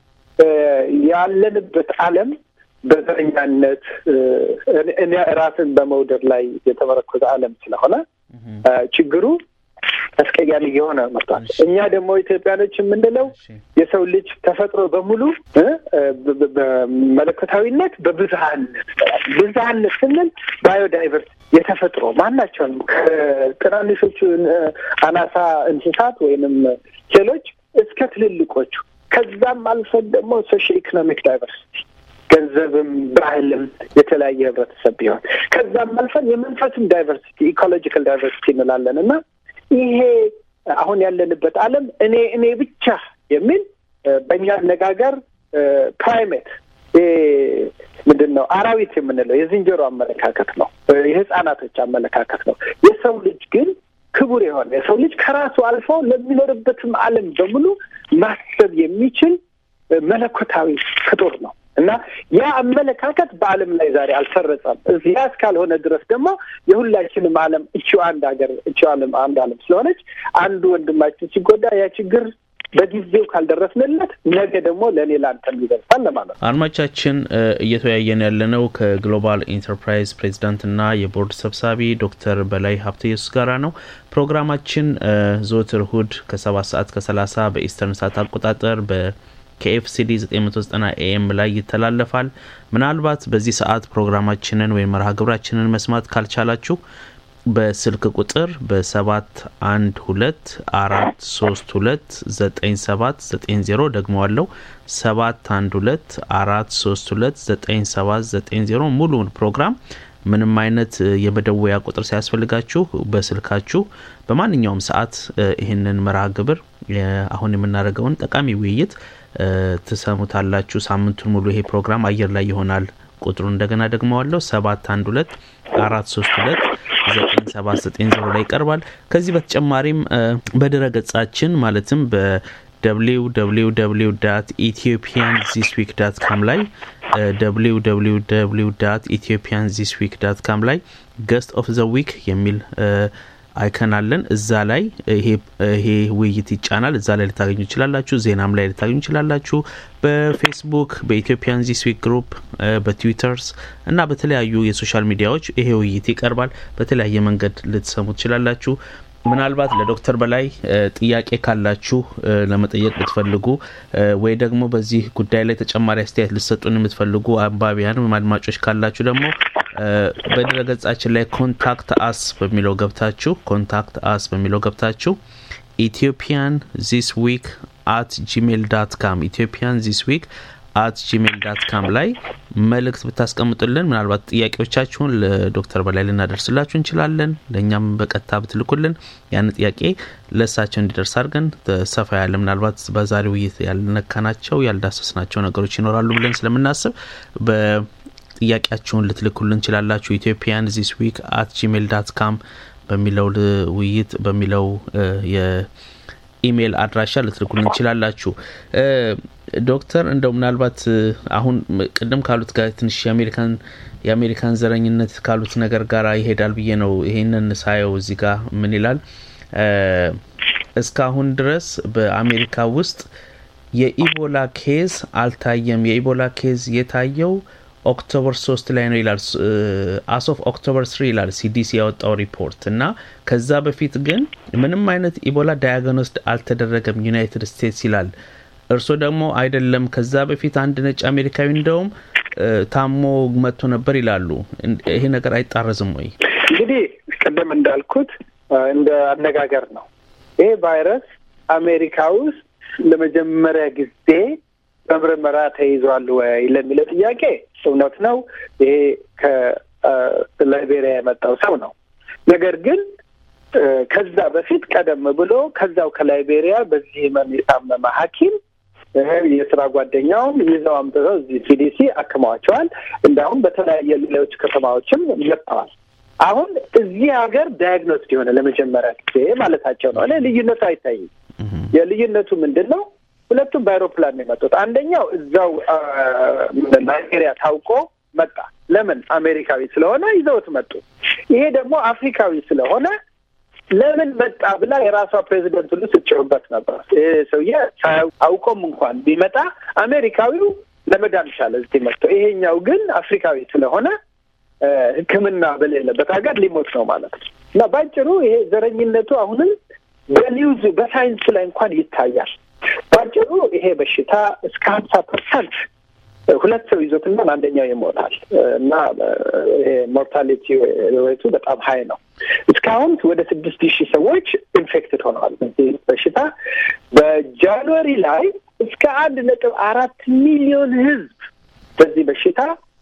ያለንበት ዓለም በዘረኛነት እኔ ራስን በመውደድ ላይ የተመረኮዘ ዓለም ስለሆነ ችግሩ አስቀያሚ የሆነ መጣ። እኛ ደግሞ ኢትዮጵያኖች የምንለው የሰው ልጅ ተፈጥሮ በሙሉ በመለኮታዊነት በብዝሃነት ስንል ባዮዳይቨርሲቲ የተፈጥሮ ማናቸውም ከትናንሾቹ አናሳ እንስሳት ወይንም ሴሎች እስከ ትልልቆቹ ከዛም አልፈን ደግሞ ሶሺዮ ኢኮኖሚክ ዳይቨርሲቲ ገንዘብም ባህልም የተለያየ ህብረተሰብ ቢሆን ከዛም አልፈን የመንፈስም ዳይቨርሲቲ ኢኮሎጂካል ዳይቨርሲቲ እንላለን። እና ይሄ አሁን ያለንበት ዓለም እኔ ብቻ የሚል በእኛ አነጋገር ፕራይሜት ምንድን ነው አራዊት የምንለው የዝንጀሮ አመለካከት ነው፣ የህፃናቶች አመለካከት ነው። የሰው ልጅ ግን ክቡር የሆነ የሰው ልጅ ከራሱ አልፎ ለሚኖርበትም ዓለም በሙሉ ማሰብ የሚችል መለኮታዊ ፍጡር ነው። እና ያ አመለካከት በዓለም ላይ ዛሬ አልሰረጸም። እዚያ እስካልሆነ ድረስ ደግሞ የሁላችንም ዓለም እቺው አንድ ሀገር እቺው ዓለም አንድ ዓለም ስለሆነች አንዱ ወንድማችን ሲጎዳ ያ ችግር በጊዜው ካልደረስንለት ነገ ደግሞ ለሌላ አንተም ይደርሳል ለማለት ነው። አድማጮቻችን እየተወያየን ያለነው ከግሎባል ኢንተርፕራይዝ ፕሬዝዳንትና የቦርድ ሰብሳቢ ዶክተር በላይ ሀብተ ኢየሱስ ጋራ ነው። ፕሮግራማችን ዘወትር እሁድ ከ7:30 በኢስተርን ሰዓት አቆጣጠር KFCD 990 AM ላይ ይተላለፋል። ምናልባት በዚህ ሰዓት ፕሮግራማችንን ወይ መርሃ ግብራችንን መስማት ካልቻላችሁ በስልክ ቁጥር በ712-432-9790 ደግሞ አለው 712-432-9790 ሙሉውን ፕሮግራም ምንም አይነት የመደወያ ቁጥር ሲያስፈልጋችሁ በስልካችሁ በማንኛውም ሰዓት ይሄንን መርሃ ግብር አሁን የምናደርገውን ጠቃሚ ውይይት ተሰሙታላችሁ። ሳምንቱን ሙሉ ይሄ ፕሮግራም አየር ላይ ይሆናል ቁጥሩን እንደገና ደግመዋለሁ 712-432-9790 ላይ ይቀርባል። ከዚህ በተጨማሪም በድረገጻችን ማለትም www.ethiopianthisweek.com ላይ www.ethiopianthisweek.com ላይ guest of the week የሚል አይከን አለን። እዛ ላይ ይሄ ውይይት ይጫናል። እዛ ላይ ልታገኙ ይችላላችሁ። ዜናም ላይ ልታገኙ ይችላላችሁ። በፌስቡክ በኢትዮጵያን ዚስ ዊክ ግሩፕ በትዊተርስ እና በተለያዩ የሶሻል ሚዲያዎች ይሄ ውይይት ይቀርባል። በተለያየ መንገድ ልትሰሙ ትችላላችሁ። ምናልባት ለዶክተር በላይ ጥያቄ ካላችሁ ለመጠየቅ ብትፈልጉ ወይ ደግሞ በዚህ ጉዳይ ላይ ተጨማሪ አስተያየት ልትሰጡን የምትፈልጉ አንባቢያን አድማጮች ካላችሁ ደግሞ በድረገጻችን ላይ ኮንታክት አስ በሚለው ገብታችሁ ethiopianthisweek@gmail.com ethiopianthisweek@gmail.com ላይ መልእክት ብታስቀምጡልን ምናልባት ጥያቄዎቻችሁን ለዶክተር በላይ ልናደርስላችሁ እንችላለን። ለኛም በቀጥታ ብትልኩልን ያን ጥያቄ ለሳቸው እንዲደርስ አድርገን ተሰፋ ያለ ምናልባት በዛሬው ውይይት ያልነካናቸው ያልዳሰስናቸው ነገሮች ይኖራሉ ብለን ስለምናስብ በጥያቄያችሁን ልትልኩልን እንችላላችሁ። ethiopianthisweek@gmail.com በሚለው ውይይት በሚለው የኢሜል አድራሻ ልትልኩልን እንችላላችሁ። ዶክተር እንደው ምናልባት አሁን ቀደም ካሉት ጋር ትንሽ የአሜሪካን ዘረኝነት ካሉት ነገር ጋር ይሄዳል ብዬ ነው ይሄንን ሳየው። እዚህ ጋር ምን ይላል? እስካሁን ድረስ በአሜሪካ ውስጥ የኢቦላ ኬዝ አልታየም። የኢቦላ ኬዝ የታየው ኦክቶበር 3 ላይ ነው ይላል። as of October 3 ይላል CDC ያወጣው ሪፖርት እና ከዛ በፊት ግን ምንም አይነት ኢቦላ ዳያግኖስድ አልተደረገም ዩናይትድ ስቴትስ ይላል። እርሶ ደግሞ አይደለም ከዛ በፊት አንድ ነጭ አሜሪካዊ እንደውም ታሞ መጥቶ ነበር ይላሉ። ይሄ ነገር አይጣረዝም ወይ? እንግዲህ ቀደም እንዳልኩት እንደ አነጋገር ነው። ይሄ ቫይረስ አሜሪካ ውስጥ ለመጀመሪያ ጊዜ በምርመራ ተይዟል ወይ ለሚለው ጥያቄ እውነት ነው። ይሄ ከላይቤሪያ የመጣው ሰው ነው። ነገር ግን ከዛ በፊት ቀደም ብሎ ከዛው ከላይቤሪያ በዚህ የታመመ ሐኪም የስራ ጓደኛውን ይዘው አምጥተው እዚህ CDC አክመዋቸዋል። እንዳውም በተለያየ ሌሎች ከተማዎችም መጥተዋል። አሁን እዚህ ሀገር ዳያግኖስድ የሆነ ለመጀመሪያ ጊዜ ማለታቸው ነው። እኔ ልዩነቱ አይታይም። የልዩነቱ ምንድን ነው? ሁለቱም በአይሮፕላን የመጡት። አንደኛው እዛው ናይጄሪያ ታውቆ መጣ። ለምን? አሜሪካዊ ስለሆነ ይዘውት መጡ። ይሄ ደግሞ አፍሪካዊ ስለሆነ ለምን መጣ ብላ የራሷ ፕሬዚደንት ሁሉ ስትጮህበት ነበር። ሰውዬ አውቆም እንኳን ቢመጣ አሜሪካዊው ለመዳን ቻለ እዚህ መጥቶ፣ ይሄኛው ግን አፍሪካዊ ስለሆነ ሕክምና በሌለበት ሀገር ሊሞት ነው ማለት ነው። እና ባጭሩ ይሄ ዘረኝነቱ አሁንም በኒውዝ በሳይንስ ላይ እንኳን ይታያል። ባጭሩ ይሄ በሽታ እስከ 50% ሁለት ሰው ይዞትና አንደኛው ይሞታል እና ሞርታሊቲ ሬቱ በጣም ሀይ ነው። እስካሁን ወደ 6,000 ሰዎች ኢንፌክትድ ሆነዋል በዚህ በሽታ። በጃንዋሪ ላይ እስከ 1.4 ሚሊዮን ህዝብ በዚህ በሽታ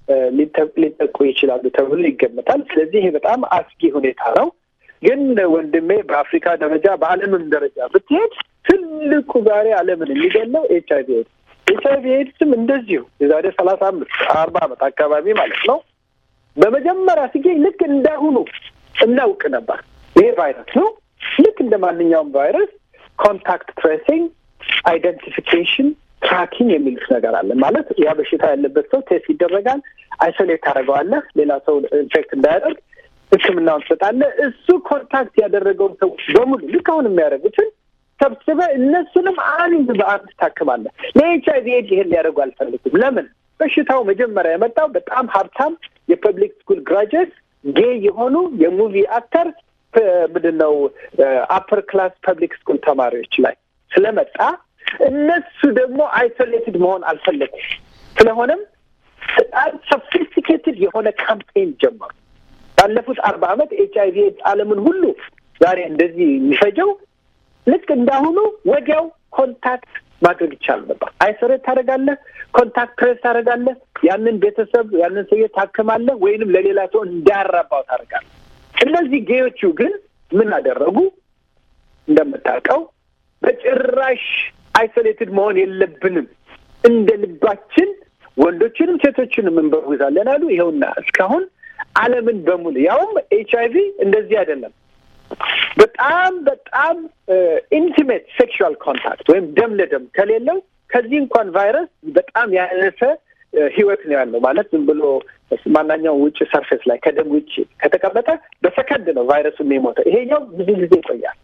ሊጠቁ ይችላሉ ተብሎ ይገመታል። ስለዚህ ይሄ በጣም አስጊ ሁኔታ ነው። ግን ወንድሜ በአፍሪካ ደረጃ በዓለምም ደረጃ ብትሄድ ትልቁ ዛሬ ዓለምን የሚገለው HIV ኤድስም እንደዚሁ የዛሬ 35-40 ዓመት አካባቢ ማለት ነው በመጀመሪያ ሲገኝ ልክ እንዳሁኑ እናውቅ ነበር። ይሄ ቫይረስ ነው። ልክ እንደ ማንኛውም ቫይረስ ኮንታክት ትሬሲንግ፣ አይደንቲፊኬሽን፣ ትራኪንግ የሚሉት ነገር አለ። ማለት ያ በሽታ ያለበት ሰው ቴስት ይደረጋል፣ አይሶሌት ታደርገዋለህ፣ ሌላ ሰው ኢንፌክት እንዳያደርግ ሕክምናውን ትሰጣለህ። እሱ ኮንታክት ያደረገውን ሰው በሙሉ ልክ አሁን የሚያደርጉትን ሰብስበህ እነሱንም አንድ በአንድ ታክማለህ። ለኤችአይቪ ኤድስ ይሄን ሊያደርጉ አልፈልግም። ለምን? በሽታው መጀመሪያ የመጣው በጣም ሀብታም የፐብሊክ ስኩል ግራጁዌት ጌይ የሆኑ የሙቪ አክተር ምንድነው አፐር ክላስ ፐብሊክ ስኩል ተማሪዎች ላይ ስለመጣ እነሱ ደግሞ አይሶሌትድ መሆን አልፈለጉም። ስለሆነም በጣም ሶፊስቲኬትድ የሆነ ካምፔን ጀመሩ። ባለፉት 40 ዓመት ኤችአይቪ ኤድስ ዓለምን ሁሉ ዛሬ እንደዚህ የሚፈጀው ልክ እንዳሁኑ ወዲያው ኮንታክት ማድረግ ይቻል ነበር። አይሶሌት ታደርጋለህ፣ ኮንታክት ትሬስ ታደርጋለህ፣ ያንን ቤተሰብ ያንን ሰው ታክማለህ፣ ወይንም ለሌላ ሰው እንዳያራባው ታደርጋለህ። እነዚህ ጌዮቹ ግን ምን አደረጉ? እንደምታውቀው በጭራሽ አይሶሌትድ መሆን የለብንም፣ እንደ ልባችን ወንዶችንም ሴቶችንም እንበውዛለን አሉ። ይኸውና እስካሁን ዓለምን በሙሉ ያውም HIV እንደዚህ አይደለም። በጣም ኢንቲሜት ሴክሹዋል ኮንታክት ወይም ደም ለደም ከሌለው ከዚህ እንኳን ቫይረስ በጣም ያነሰ ህይወት ነው ያለው። ማለት ዝም ብሎ ማንኛውም ውጭ ሰርፌስ ላይ ከደም ውጭ ከተቀመጠ በሰከንድ ነው ቫይረሱ የሚሞተው። ይሄኛው ብዙ ጊዜ ይቆያል።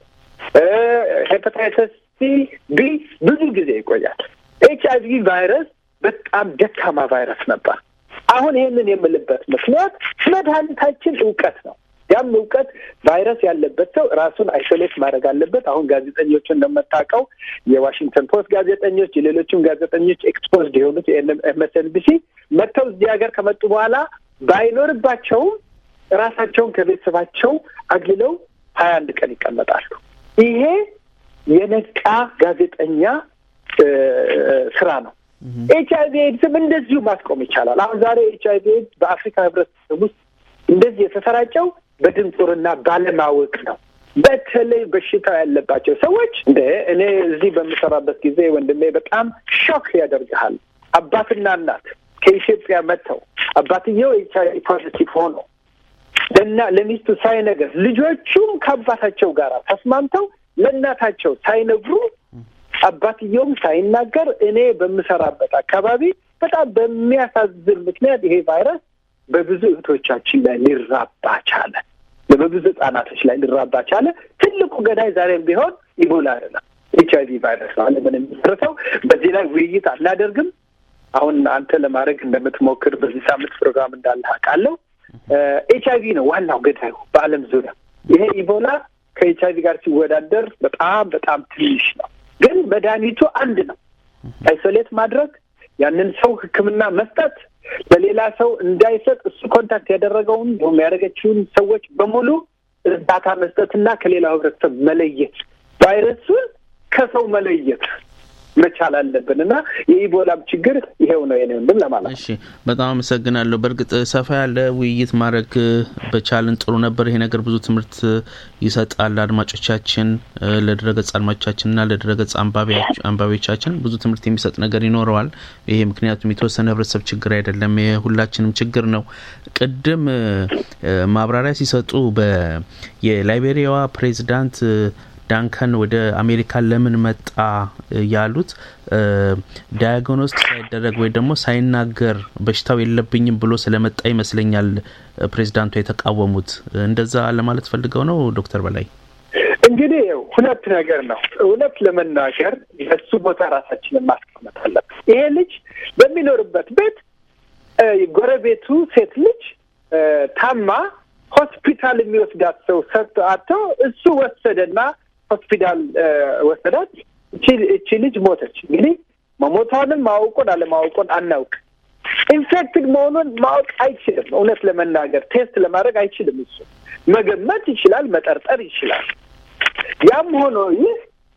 ሄፓታይተስ B ብዙ ጊዜ ይቆያል። HIV ቫይረስ በጣም ደካማ ቫይረስ ነበር። አሁን ይሄንን የምልበት ምክንያት መድኃኒታችን ዕውቀት ነው። ያም ዕውቀት ቫይረስ ያለበት ሰው ራሱን አይሶሌት ማድረግ አለበት። አሁን ጋዜጠኞችን እንደምታውቀው የዋሽንግተን ፖስት ጋዜጠኞች፣ የሌሎችም ጋዜጠኞች ኤክስፖዝድ የሆኑት MSNBC መጥተው እዚህ ሀገር ከመጡ በኋላ ባይኖርባቸውም ራሳቸውን ከቤተሰባቸው አግልለው 21 ቀን ይቀመጣሉ። ይሄ የነቃ ጋዜጠኛ ስራ ነው። HIV ኤድስም እንደዚሁ ማስቆም ይቻላል። አሁን ዛሬ HIV ኤድስ በአፍሪካ ህብረተሰብ ውስጥ እንደዚህ የተሰራጨው በድንቁርና ባለማወቅ ነው። በተለይ በሽታ ያለባቸው ሰዎች እኔ እዚህ በምሰራበት ጊዜ ወንድሜ በጣም ሾክ ያደርጋል። አባትና እናት ከኢትዮጵያ መጥተው አባትየው HIV ፖዚቲቭ ሆኖ ለሚስቱ ሳይነገር ልጆቹም ከአባታቸው ጋር ተስማምተው ለእናታቸው ሳይነግሩ አባትየውም ሳይናገር እኔ በምሰራበት አካባቢ በጣም በሚያሳዝን ምክንያት ይሄ ቫይረስ በብዙ እህቶቻችን ላይ ሊራባ ቻለ። በብዙ ህጻናቶች ላይ ሊራባ ቻለ። ትልቁ ገዳይ ዛሬም ቢሆን ኢቦላ አይደለም፣ HIV ቫይረስ ነው። ዓለምን የሚፈርሰው በዚህ ላይ ውይይት አናደርግም። አሁን አንተ ለማድረግ እንደምትሞክር በዚህ ሳምንት ፕሮግራም እንዳለ አውቃለሁ። HIV ነው ዋናው ገዳዩ በዓለም ዙሪያ። ይሄ ኢቦላ ከኤችአይቪ ጋር ሲወዳደር በጣም ትንሽ ነው። ግን መድኃኒቱ አንድ ነው። አይሶሌት ማድረግ፣ ያንን ሰው ሕክምና መስጠት፣ ለሌላ ሰው እንዳይሰጥ እሱ ኮንታክት ያደረገውን ያደረገችውን ሰዎች በሙሉ እርዳታ መስጠትና ከሌላው ህብረተሰብ መለየት፣ ቫይረሱን ከሰው መለየት መቻል አለብንና የኢቦላም ችግር ይሄው ነው የኔንም ለማለት። እሺ በጣም አመሰግናለሁ። በርግጥ ሰፋ ያለ ውይይት ማድረግ በቻልን ጥሩ ነበር። ይሄ ነገር ብዙ ትምህርት ይሰጣል። አድማጮቻችን ለድረገጽ አድማጮቻችንና ለድረገጽ አንባቢዎቻችን ብዙ ትምህርት የሚሰጥ ነገር ይኖረዋል። ይሄ ምክንያቱም የተወሰነ ህብረተሰብ ችግር አይደለም፣ የሁላችንም ችግር ነው። ቅድም ማብራሪያ ሲሰጡ የላይቤሪያዋ ፕሬዚዳንት ዳንከን ወደ አሜሪካ ለምን መጣ ያሉት ዳያግኖስ ሳይደረግ ወይ ደግሞ ሳይናገር በሽታው የለብኝም ብሎ ስለመጣ ይመስለኛል ፕሬዝዳንቱ የተቃወሙት። እንደዛ ለማለት ፈልገው ነው ዶክተር በላይ? እንግዲህ ሁለት ነገር ነው። እውነት ለመናገር የሱ ቦታ ራሳችንን ማስቀመጥ አለብን። ይሄ ልጅ በሚኖርበት ቤት ጎረቤቱ ሴት ልጅ ታማ ሆስፒታል የሚወስዳት ሰው ሰጥቶ አጥቶ እሱ ወሰደና ሆስፒታል ወሰዳት። እቺ ልጅ ሞተች። እንግዲህ መሞቷንም ማወቁን አለማወቁን አናውቅ። ኢንፌክትድ መሆኑን ማወቅ አይችልም። እውነት ለመናገር ቴስት ለማድረግ አይችልም። እሱ መገመት ይችላል፣ መጠርጠር ይችላል። ያም ሆኖ ይህ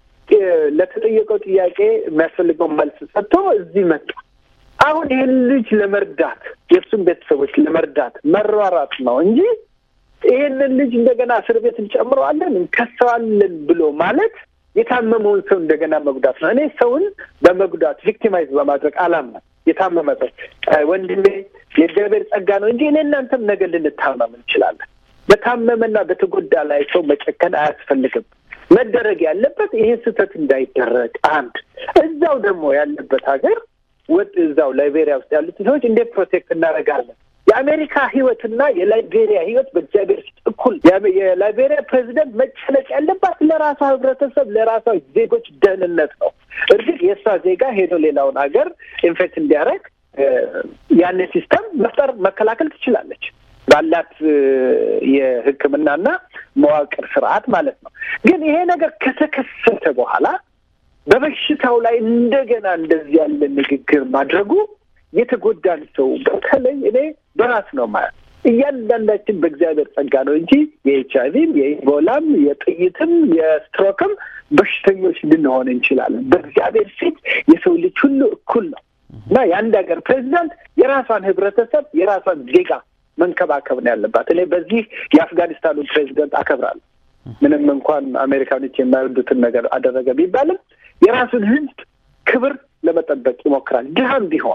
ለተጠየቀው ጥያቄ የሚያስፈልገው መልስ ሰጥቶ እዚህ መጣ። አሁን ይህን ልጅ ለመርዳት የእሱን ቤተሰቦች ለመርዳት መሯሯጥ ነው እንጂ ይሄንን ልጅ እንደገና እስር ቤት እንጨምረዋለን እንከሰዋለን ብሎ ማለት የታመመውን ሰው እንደገና መጉዳት ነው። እኔ ሰውን በመጉዳት ቪክቲማይዝ በማድረግ አላምንም። የታመመ ሰው ወንድሜ የእግዚአብሔር ጸጋ ነው እንጂ እኔ እናንተም ነገ ልንታመም እንችላለን። በታመመና በተጎዳ ላይ ሰው መጨከን አያስፈልግም። መደረግ ያለበት ይሄ ስህተት እንዳይደረግ አንድ እዛው ደግሞ ያለበት ሀገር እዛው ላይቤሪያ ውስጥ ያሉት ሰዎች እንዴት ፕሮቴክት እናደርጋለን? የአሜሪካ ህይወትና የላይቤሪያ ህይወት በእግዚአብሔር እኩል። የላይቤሪያ ፕሬዚደንት መጨነቅ ያለባት ለራሷ ህብረተሰብ ለራሷ ዜጎች ደህንነት ነው። እርግጥ የእሷ ዜጋ ሄዶ ሌላውን ሀገር ኢንፌክት እንዲያደርግ ያን ሲስተም መከላከል ትችላለች ባላት የሕክምናና መዋቅር ስርዓት ማለት ነው። ግን ይሄ ነገር ከተከሰተ በኋላ በበሽታው ላይ እንደገና እንደዚህ ያለ ንግግር ማድረጉ የተጎዳን ሰው በተለይ እኔ በራስ ነው ማለት እያንዳንዳችን በእግዚአብሔር ጸጋ ነው እንጂ የኤችአይቪም የኢቦላም የጥይትም የስትሮክም በሽተኞች ልንሆን እንችላለን። በእግዚአብሔር ፊት የሰው ልጅ ሁሉ እኩል ነው እና የአንድ ሀገር ፕሬዚዳንት የራሷን ህብረተሰብ የራሷን ዜጋ መንከባከብ ነው ያለባት። እኔ በዚህ የአፍጋኒስታኑ ፕሬዚዳንት አከብራለሁ። ምንም እንኳን አሜሪካኖች የማይወዱትን ነገር አደረገ ቢባልም የራሱን ህዝብ ክብር ለመጠበቅ ይሞክራል። ድሃም ቢሆን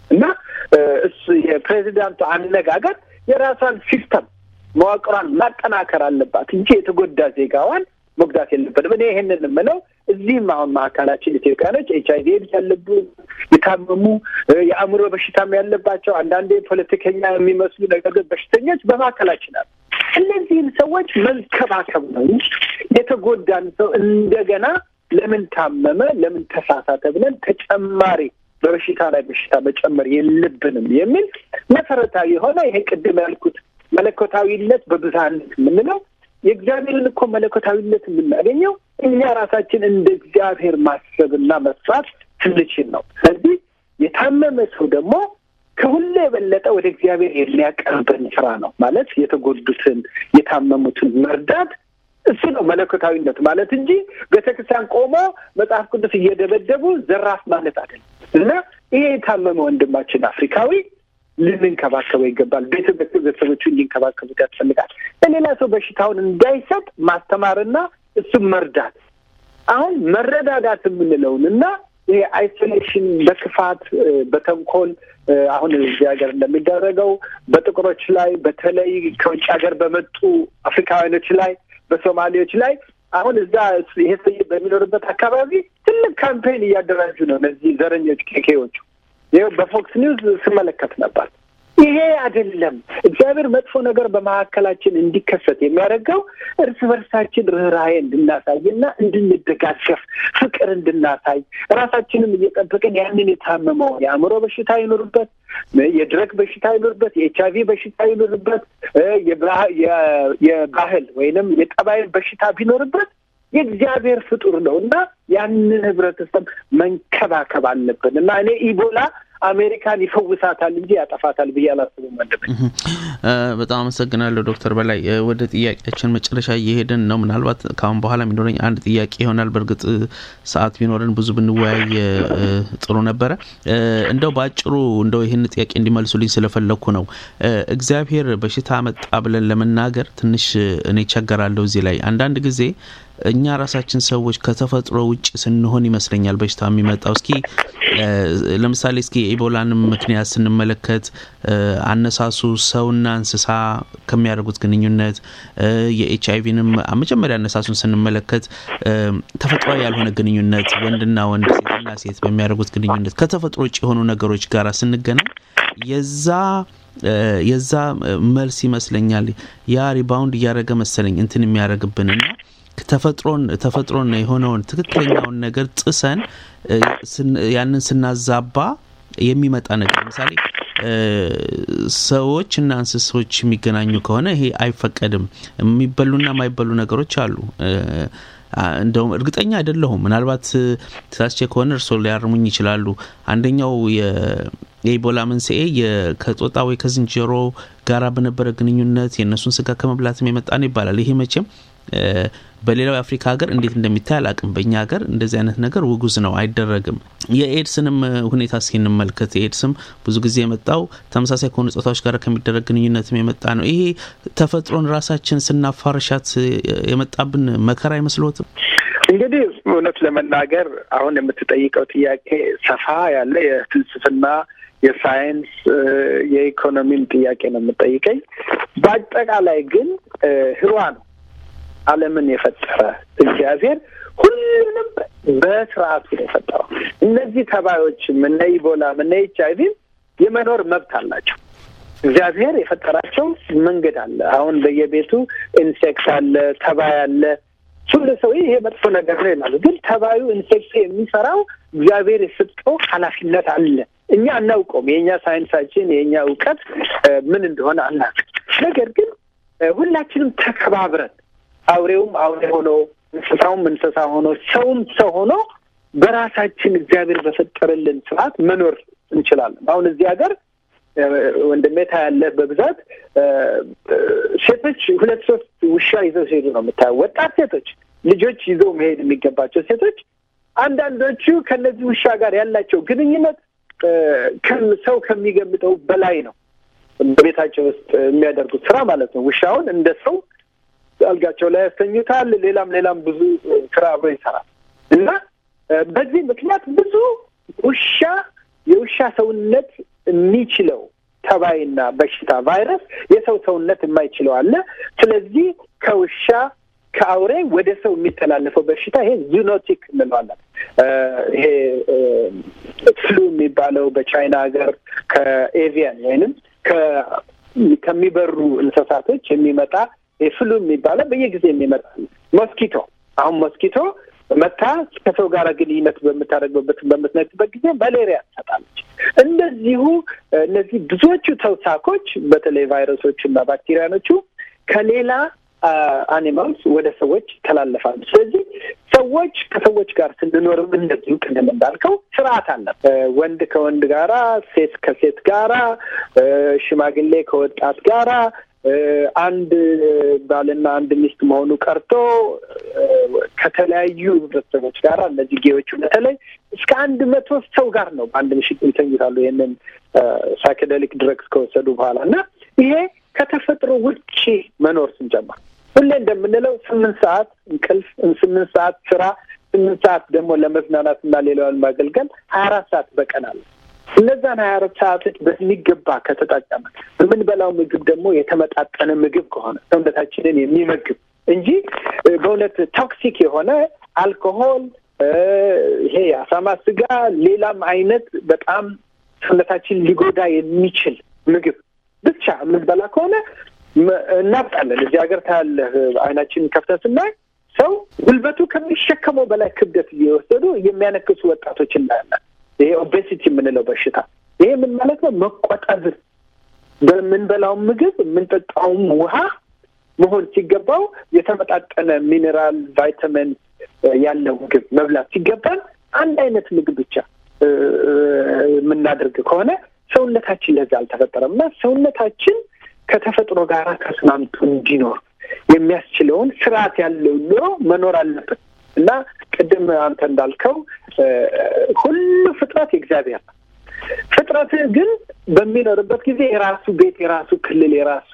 እና የፕሬዚዳንቱ አነጋገር የራሷን ሲስተም መዋቅሯን ማጠናከር አለባት እንጂ የተጎዳ ዜጋዋን መጉዳት የለበትም። እኔ ይሄንን የምለው እዚህም አሁን ማዕከላችን ኢትዮጵያኖች HIV ያለብን የታመሙ የአእምሮ በሽታም ያለባቸው አንዳንዴ ፖለቲከኛ የሚመስሉ ነገር ግን በሽተኞች በማዕከላችን አሉ። እነዚህን ሰዎች መንከባከብ ነው እንጂ የተጎዳን ሰው እንደገና ለምን ታመመ ለምን ተሳሳተ ብለን ተጨማሪ በበሽታ ላይ በሽታ መጨመር የለብንም የሚል መሰረታዊ የሆነ ይሄ ቅድም ያልኩት መለኮታዊነት በብዛነት የምንለው የእግዚአብሔርን እኮ መለኮታዊነት የምናገኘው እኛ ራሳችን እንደ እግዚአብሔር ማሰብና መስራት ስንችል ነው። ስለዚህ የታመመ ሰው ደግሞ ከሁሉ የበለጠ ወደ እግዚአብሔር የሚያቀርበን ስራ ነው ማለት የተጎዱትን የታመሙትን መርዳት እሱ ነው መለኮታዊነት ማለት እንጂ ቤተክርስቲያን ቆሞ መጽሐፍ ቅዱስ እየደበደቡ ዘራፍ ማለት አይደለም። እና ይሄ የታመመ ወንድማችን አፍሪካዊ ልንከባከበው ይገባል። ቤተሰቦቹ እንዲንከባከቡት ያስፈልጋል። ለሌላ ሰው በሽታውን እንዳይሰጥ ማስተማርና እሱም መርዳት። አሁን መረዳዳት የምንለውንና ይሄ አይሶሌሽን በክፋት በተንኮል አሁን እዚህ ሀገር እንደሚደረገው በጥቁሮች ላይ በተለይ ከውጭ ሀገር በመጡ አፍሪካውያኖች ላይ በሶማሌዎች ላይ አሁን እዛ ይሄ ሰው በሚኖርበት አካባቢ ትልቅ ካምፔን እያደራጁ ነው እነዚህ ዘረኞች ኬኬዎቹ። ይሄው በፎክስ ኒውስ ስመለከት ነበር። ይሄ አይደለም እግዚአብሔር መጥፎ ነገር በመካከላችን እንዲከሰት የሚያደርገው እርስ በርሳችን ርህራሄ እንድናሳይና እንድንደጋገፍ ፍቅር እንድናሳይ ራሳችንም እየጠበቅን ያንን የታመመው የአእምሮ በሽታ ይኖርበት የድረግ በሽታ ይኖርበት የኤችአይቪ በሽታ ይኖርበት የባህል ወይንም የጠባይ በሽታ ቢኖርበት የእግዚአብሔር ፍጡር ነውና ያንን ህብረተሰብ መንከባከብ አለብን እና እኔ ኢቦላ አሜሪካን ይፈውሳታል እንጂ ያጠፋታል ብዬ አላስብም። በጣም አመሰግናለሁ ዶክተር በላይ። ወደ ጥያቄያችን መጨረሻ እየሄድን ነው። ምናልባት ካሁን በኋላ የሚኖረኝ አንድ ጥያቄ ይሆናል። በእርግጥ ሰዓት ቢኖርን ብዙ ብንወያይ ጥሩ ነበረ። እንደው ባጭሩ እንደው ይሄን ጥያቄ እንዲመልሱልኝ ስለፈለኩ ነው። እግዚአብሔር በሽታ መጣ ብለን ለመናገር ትንሽ እኔ ቸገራለሁ እዚህ ላይ። አንዳንድ ጊዜ እኛ ራሳችን ሰዎች ከተፈጥሮ ውጭ ስንሆን ይመስለኛል በሽታ የሚመጣው። እስኪ ለምሳሌ እስኪ ኢቦላንም ምክንያት ስንመለከት አነሳሱ ሰውና እንስሳ ከሚያደርጉት ግንኙነት የኤችአይቪንም መጀመሪያ አነሳሱን ስንመለከት ተፈጥሯዊ ያልሆነ ግንኙነት ወንድና ወንድ ሴትና ሴት በሚያደርጉት ግንኙነት ከተፈጥሮ ውጭ የሆኑ ነገሮች ጋር ስንገናኝ የዛ መልስ ይመስለኛል ያ ሪባውንድ እያደረገ መሰለኝ እንትን የሚያደርግብንና ተፈጥሮን የሆነውን ትክክለኛውን ነገር ጥሰን ያንን ስናዛባ የሚመጣ ነገር ለምሳሌ ሰዎች እና እንስሶች የሚገናኙ ከሆነ ይሄ አይፈቀድም። የሚበሉና የማይበሉ ነገሮች አሉ። እንደውም እርግጠኛ አይደለሁም ምናልባት ተሳስቼ ከሆነ እርሶ ሊያርሙኝ ይችላሉ። አንደኛው የኢቦላ መንስኤ ከጦጣ ወይ ከዝንጀሮ ጋራ በነበረ ግንኙነት የነሱን ስጋ ከመብላትም የመጣ ነው ይባላል። ይሄ መቼም በሌላው የአፍሪካ ሀገር እንዴት እንደሚታይ አላቅም። በእኛ ሀገር እንደዚህ አይነት ነገር ውጉዝ ነው፣ አይደረግም። የኤድስንም ሁኔታ ሲንመልከት ኤድስም ብዙ ጊዜ የመጣው ተመሳሳይ ከሆኑ ጾታዎች ጋር ከሚደረግ ግንኙነትም የመጣ ነው። ይሄ ተፈጥሮን ራሳችን ስናፋርሻት የመጣብን መከራ አይመስልዎትም? እንግዲህ እውነት ለመናገር አሁን የምትጠይቀው ጥያቄ ሰፋ ያለ የፍልስፍና የሳይንስ የኢኮኖሚን ጥያቄ ነው የምትጠይቀኝ። በአጠቃላይ ግን ህዋ ነው ዓለምን የፈጠረ እግዚአብሔር ሁሉንም በስርዓቱ የፈጠረው። እነዚህ ተባዮች እነ ኢቦላ እነ ኤችአይቪ የመኖር መብት አላቸው። እግዚአብሔር የፈጠራቸው መንገድ አለ። አሁን በየቤቱ ኢንሴክት አለ፣ ተባይ አለ። ሁሉ ሰው ይሄ መጥፎ ነገር ነው ይላል። ግን ተባዩ ኢንሴክት የሚሰራው እግዚአብሔር የሰጠው ኃላፊነት አለ። እኛ አናውቀውም። የኛ ሳይንሳችን የኛ እውቀት ምን እንደሆነ አናውቅም። ነገር ግን ሁላችንም ተከባብረን አውሬውም አውሬ ሆኖ እንስሳውም እንስሳ ሆኖ ሰውም ሰው ሆኖ በራሳችን እግዚአብሔር በፈጠረልን ስርዓት መኖር እንችላለን። አሁን እዚህ ሀገር ወንድሜታ ያለ በብዛት ሴቶች 2-3 ውሻ ይዘው ሲሄዱ ነው የምታየው። ወጣት ሴቶች ልጆች ይዘው መሄድ የሚገባቸው ሴቶች አንዳንዶቹ ከነዚህ ውሻ ጋር ያላቸው ግንኙነት ሰው ከሚገምተው በላይ ነው። በቤታቸው ውስጥ የሚያደርጉት ስራ ማለት ነው። ውሻውን እንደ ሰው አልጋቸው ላይ ያስተኙታል። ሌላም ብዙ ስራ አብሮ ይሰራል እና በዚህ ምክንያት ብዙ የውሻ ሰውነት የሚችለው ተባይና በሽታ ቫይረስ የሰው ሰውነት የማይችለው አለ። ስለዚህ ከውሻ ከአውሬ ወደ ሰው የሚተላለፈው በሽታ ይሄ ዙኖቲክ እንለዋለን። ይሄ ፍሉ የሚባለው በቻይና ሀገር ከኤቪያን ወይንም ከሚበሩ እንስሳቶች የሚመጣ ፍሉ የሚባለው በየጊዜው የሚመጣ ሞስኪቶ። አሁን ሞስኪቶ መታ ከሰው ጋር ግንኙነት በምትነክበት ጊዜ ማሌሪያ ትሰጣለች። እንደዚሁ እነዚህ ብዙዎቹ ተውሳኮች በተለይ ቫይረሶቹ እና ባክቴሪያኖቹ ከሌላ አኒማልስ ወደ ሰዎች ተላልፋሉ። ስለዚህ ሰዎች ከሰዎች ጋር ስንኖርም እንደዚሁ ቅድም እንዳልከው ስርዓት አለ። ወንድ ከወንድ ጋራ፣ ሴት ከሴት ጋራ፣ ሽማግሌ ከወጣት ጋራ፣ አንድ ባልና አንድ ሚስት መሆኑ ቀርቶ ከተለያዩ ህብረተሰቦች ጋር እነዚህ ጌዎቹ በተለይ እስከ 100 ሰው ጋር ነው በአንድ ምሽት ይተኛሉ ይሄንን ሳይኬዴሊክ ድረግስ ከወሰዱ በኋላ እና ይሄ ከተፈጥሮ ውጪ መኖር ስንጀምር ሁሌ እንደምንለው 8 ሰዓት እንቅልፍ፣ 8 ሰዓት ስራ፣ 8 ሰዓት ደግሞ ለመዝናናትና ሌላውን ማገልገል 24 ሰዓት በቀን አለ። እነዛን 24 ሰዓቶች በሚገባ ከተጠቀመ የምንበላው ምግብ ደግሞ የተመጣጠነ ምግብ ከሆነ ሰውነታችንን የሚመግብ እንጂ በእውነት ቶክሲክ የሆነ አልኮሆል፣ ይሄ አሳማ ስጋ፣ ሌላም አይነት በጣም ሰውነታችን ሊጎዳ የሚችል ምግብ ብቻ የምንበላ ከሆነ እናብጣለን። እዚህ ሀገር ታያለህ አይናችንን ከፍተን ስናይ ሰው ጉልበቱ ከሚሸከመው በላይ ክብደት እየወሰዱ የሚያነክሱ ወጣቶች እናያለን። ይሄ ኦቤሲቲ የምንለው በሽታ ይሄ ምን ማለት ነው? መቆጠብ በምንበላው ምግብ የምንጠጣውም ውሃ መሆን ሲገባው የተመጣጠነ ሚኔራል ቫይታሚን ያለው ምግብ መብላት ሲገባን አንድ አይነት ምግብ ብቻ የምናደርግ ከሆነ ሰውነታችን ለዛ አልተፈጠረም እና ሰውነታችን ከተፈጥሮ ጋር ተስማምቶ እንዲኖር የሚያስችለውን ስርዓት ያለው ኑሮ መኖር አለበት እና ቅድም አንተ እንዳልከው ሁሉ ፍጥረት የእግዚአብሔር ነው። ፍጥረት ግን በሚኖርበት ጊዜ የራሱ ቤት፣ የራሱ ክልል፣ የራሱ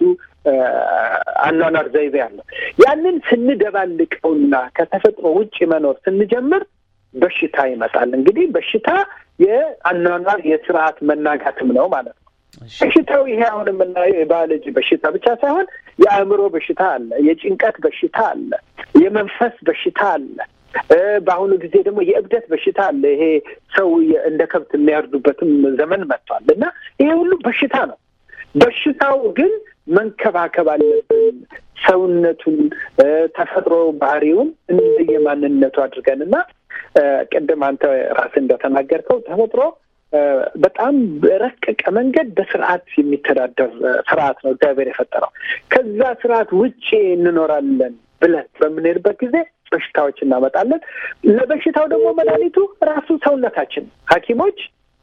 አኗኗር ዘይቤ አለው። ያንን ስንደባልቀውና ከተፈጥሮ ውጭ መኖር ስንጀምር በሽታ ይመጣል። እንግዲህ በሽታ የአኗኗር የስርዓት መናጋትም ነው ማለት ነው። በሽታው ይሄ አሁን የምናየው የባዮሎጂ በሽታ ብቻ ሳይሆን የአእምሮ በሽታ አለ፣ የጭንቀት በሽታ አለ፣ የመንፈስ በሽታ አለ። በአሁኑ ጊዜ ደግሞ የእብደት በሽታ አለ። ይሄ ሰው እንደ ከብት የሚያርዱበትም ዘመን መጥቷል እና ይሄ ሁሉ በሽታ ነው። በሽታው ግን መንከባከብ አለብን። ሰውነቱን፣ ተፈጥሮ ባህሪውን እንደየማንነቱ አድርገንና ቅድም አንተ ራስህ እንደተናገርከው ተፈጥሮ በጣም በረቀቀ መንገድ በስርዓት የሚተዳደር ስርዓት ነው እግዚአብሔር የፈጠረው። ከዛ ስርዓት ውጪ እንኖራለን ብለን በምንሄድበት ጊዜ በሽታዎች እናመጣለን። ለበሽታው ደግሞ መድኃኒቱ ራሱ ሰውነታችን። ሐኪሞች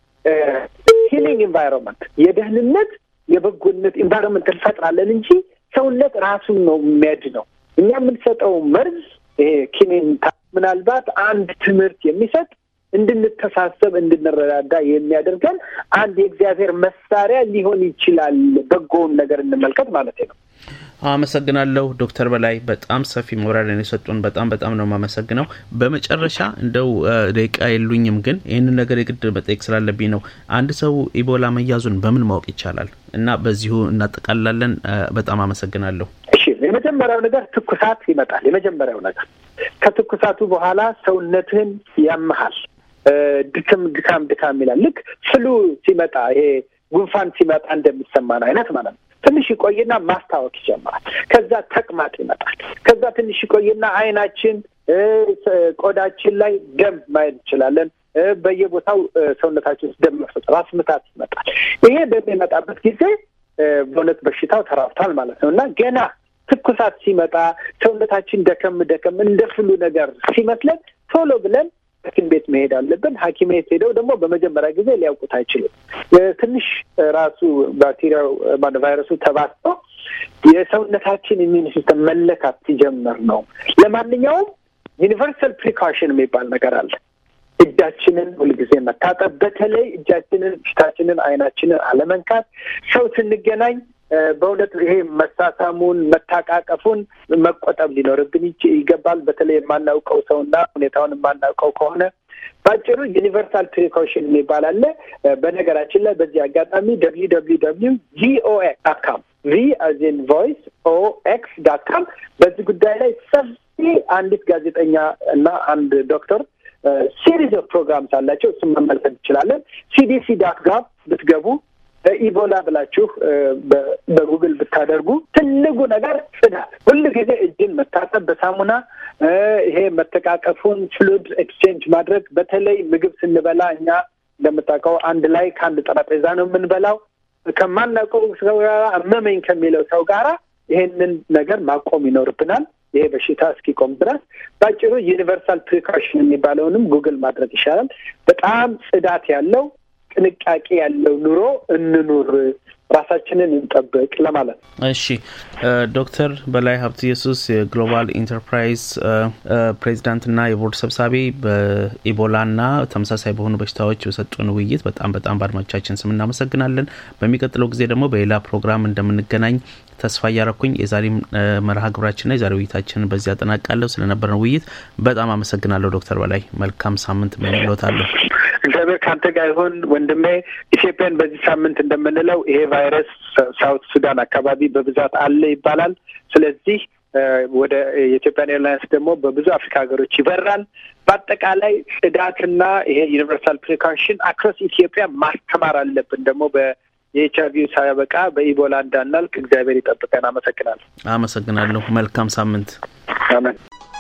ሂሊንግ ኢንቫይሮንመንት የደህንነት የበጎነት ኢንቫይሮንመንት እንፈጥራለን እንጂ ሰውነት ራሱን ነው የሚያድነው። እኛ የምንሰጠው መርዝ ይሄ ኪኒን ምናልባት አንድ ትምህርት የሚሰጥ እንድንተሳሰብ እንድንረዳዳ የሚያደርገን አንድ የእግዚአብሔር መሳሪያ ሊሆን ይችላል። በጎውን ነገር እንመልከት ማለት ነው። አመሰግናለሁ ዶክተር በላይ በጣም ሰፊ ማብራሪያ የሰጡን በጣም ነው ማመሰግነው። በመጨረሻ እንደው ደቂቃ የሉኝም ግን ይሄንን ነገር የግድ መጠየቅ ስላለብኝ ነው። አንድ ሰው ኢቦላ መያዙን በምን ማወቅ ይቻላል? እና በዚሁ እናጠቃላለን። በጣም አመሰግናለሁ። እሺ፣ የመጀመሪያው ነገር ትኩሳት ይመጣል። የመጀመሪያው ነገር ከትኩሳቱ በኋላ ሰውነትህን ያመሃል፣ ድካም ይላል። ልክ ፍሉ ሲመጣ ይሄ ጉንፋን ሲመጣ እንደሚሰማን አይነት ማለት ነው። ትንሽ ይቆይና ማስታወክ ይጀምራል። ከዛ ተቅማጥ ይመጣል። ከዛ ትንሽ ይቆይና አይናችን፣ ቆዳችን ላይ ደም ማየት እንችላለን። በየቦታው ሰውነታችን ውስጥ ደም መፍሰስ፣ ራስ ምታት ይመጣል። ይሄ በሚመጣበት ጊዜ በእውነት በሽታው ተራፍቷል ማለት ነው እና ገና ትኩሳት ሲመጣ ሰውነታችን ደከም እንደ ፍሉ ነገር ሲመስለን ቶሎ ብለን ሐኪም ቤት መሄድ አለብን። ሐኪም ቤት ሄደው ደግሞ በመጀመሪያ ጊዜ ሊያውቁት አይችሉም። ትንሽ ራሱ ባክቴሪያው ቫይረሱ ተባስቶ የሰውነታችን ኢሚዩን ሲስተም መለካት ሲጀምር ነው። ለማንኛውም ዩኒቨርሳል ፕሪካሽን የሚባል ነገር አለ። እጃችንን ሁልጊዜ መታጠብ፣ በተለይ እጃችንን፣ ፊታችንን፣ አይናችንን አለመንካት። ሰው ስንገናኝ በእውነት ይሄ መሳሳሙን፣ መታቃቀፉን መቆጠብ ሊኖርብን ይገባል። በተለይ የማናውቀው ሰውና ሁኔታውን የማናውቀው ከሆነ ባጭሩ ዩኒቨርሳል ፕሪኮሽን የሚባል አለ። በነገራችን ላይ በዚህ አጋጣሚ www.vox.com v as in voice ox.com በዚህ ጉዳይ ላይ ሰፊ አንዲት ጋዜጠኛ እና አንድ ዶክተር ሲሪዝ ኦፍ ፕሮግራምስ አላቸው። እሱን መመልከት እንችላለን። cdc.gov ብትገቡ ኢቦላ ብላችሁ በጉግል ብታደርጉ ትልቁ ነገር ጽዳት፣ ሁሉ ጊዜ እጅን መታጠብ በሳሙና ይሄ መተቃቀፉን ፍሉድ ኤክስቼንጅ ማድረግ። በተለይ ምግብ ስንበላ እኛ እንደምታውቀው አንድ ላይ ከአንድ ጠረጴዛ ነው የምንበላው። ከማናውቀው ሰው ጋር አመመኝ ከሚለው ሰው ጋራ ይሄንን ነገር ማቆም ይኖርብናል። ይሄ በሽታ እስኪቆም ድረስ ባጭሩ ዩኒቨርሳል ፕሪኮሽን የሚባለውንም ጉግል ማድረግ ይሻላል። በጣም ጽዳት ያለው ጥንቃቄ ያለው ኑሮ እንኑር፣ ራሳችንን እንጠብቅ ለማለት ነው። እሺ ዶክተር በላይ ሀብተ ኢየሱስ የግሎባል ኢንተርፕራይዝ ፕሬዚዳንትና የቦርድ ሰብሳቢ በኢቦላና ተመሳሳይ በሆኑ በሽታዎች በሰጡን ውይይት በጣም በአድማጮቻችን ስም እናመሰግናለን። በሚቀጥለው ጊዜ ደግሞ በሌላ ፕሮግራም እንደምንገናኝ ተስፋ ያረኩኝ። የዛሬ መርሃ ግብራችንና የዛሬ ውይይታችንን በዚህ አጠናቅቃለሁ። ስለነበረን ውይይት በጣም አመሰግናለሁ ዶክተር በላይ። መልካም ሳምንት እመኝልዎታለሁ። እግዚአብሔር ካንተ ጋር ይሁን ወንድሜ። ኢትዮጵያን በዚህ ሳምንት እንደምንለው ይሄ ቫይረስ ሳውት ሱዳን አካባቢ በብዛት አለ ይባላል። ስለዚህ ወደ የኢትዮጵያን ኤርላይንስ ደግሞ በብዙ አፍሪካ ሀገሮች ይበራል። በአጠቃላይ ጽዳትና ይሄ ዩኒቨርሳል ፕሪኮሽን አክሮስ ኢትዮጵያ ማስተማር አለብን። ደግሞ የኤችአይቪ ሳያበቃ በኢቦላ እንዳናልቅ እግዚአብሔር ይጠብቀን። አመሰግናለሁ። መልካም ሳምንት። አሜን።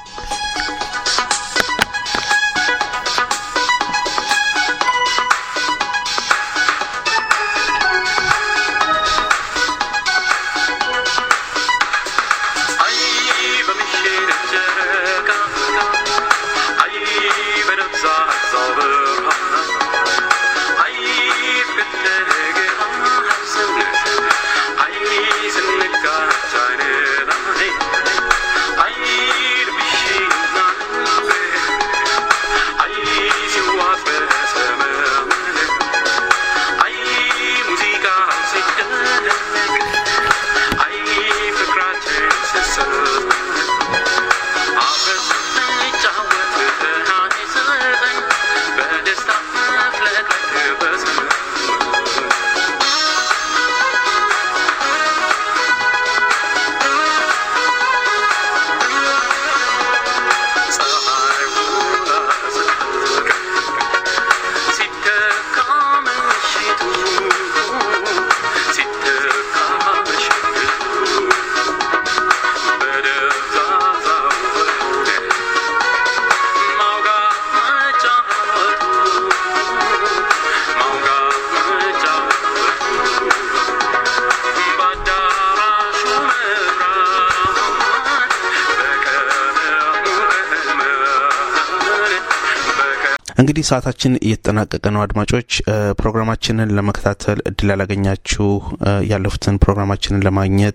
እንግዲህ ሰዓታችን እየተጠናቀቀ ነው። አድማጮች ፕሮግራማችንን ለመከታተል እድል ያላገኛችሁ ያለፉትን ፕሮግራማችንን ለማግኘት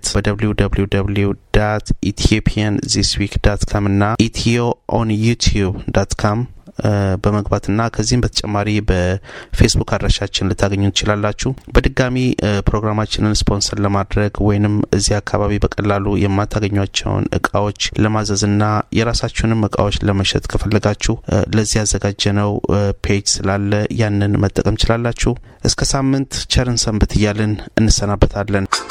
www.ethiopianthisweek.com እና ethioonyoutube.com በመግባትና ከዚህም በተጨማሪ በፌስቡክ አድራሻችን ልታገኙ ትችላላችሁ። በድጋሚ ፕሮግራማችንን ስፖንሰር ለማድረግ ወይንም እዚህ አካባቢ በቀላሉ የማታገኟቸውን እቃዎች ለማዘዝና የራሳችሁንም እቃዎች ለመሸጥ ከፈለጋችሁ ለዚህ ያዘጋጀነው ፔጅ ስላለ ያንን መጠቀም ትችላላችሁ። እስከ ሳምንት ቸርን ሰንብት እያልን እንሰናበታለን።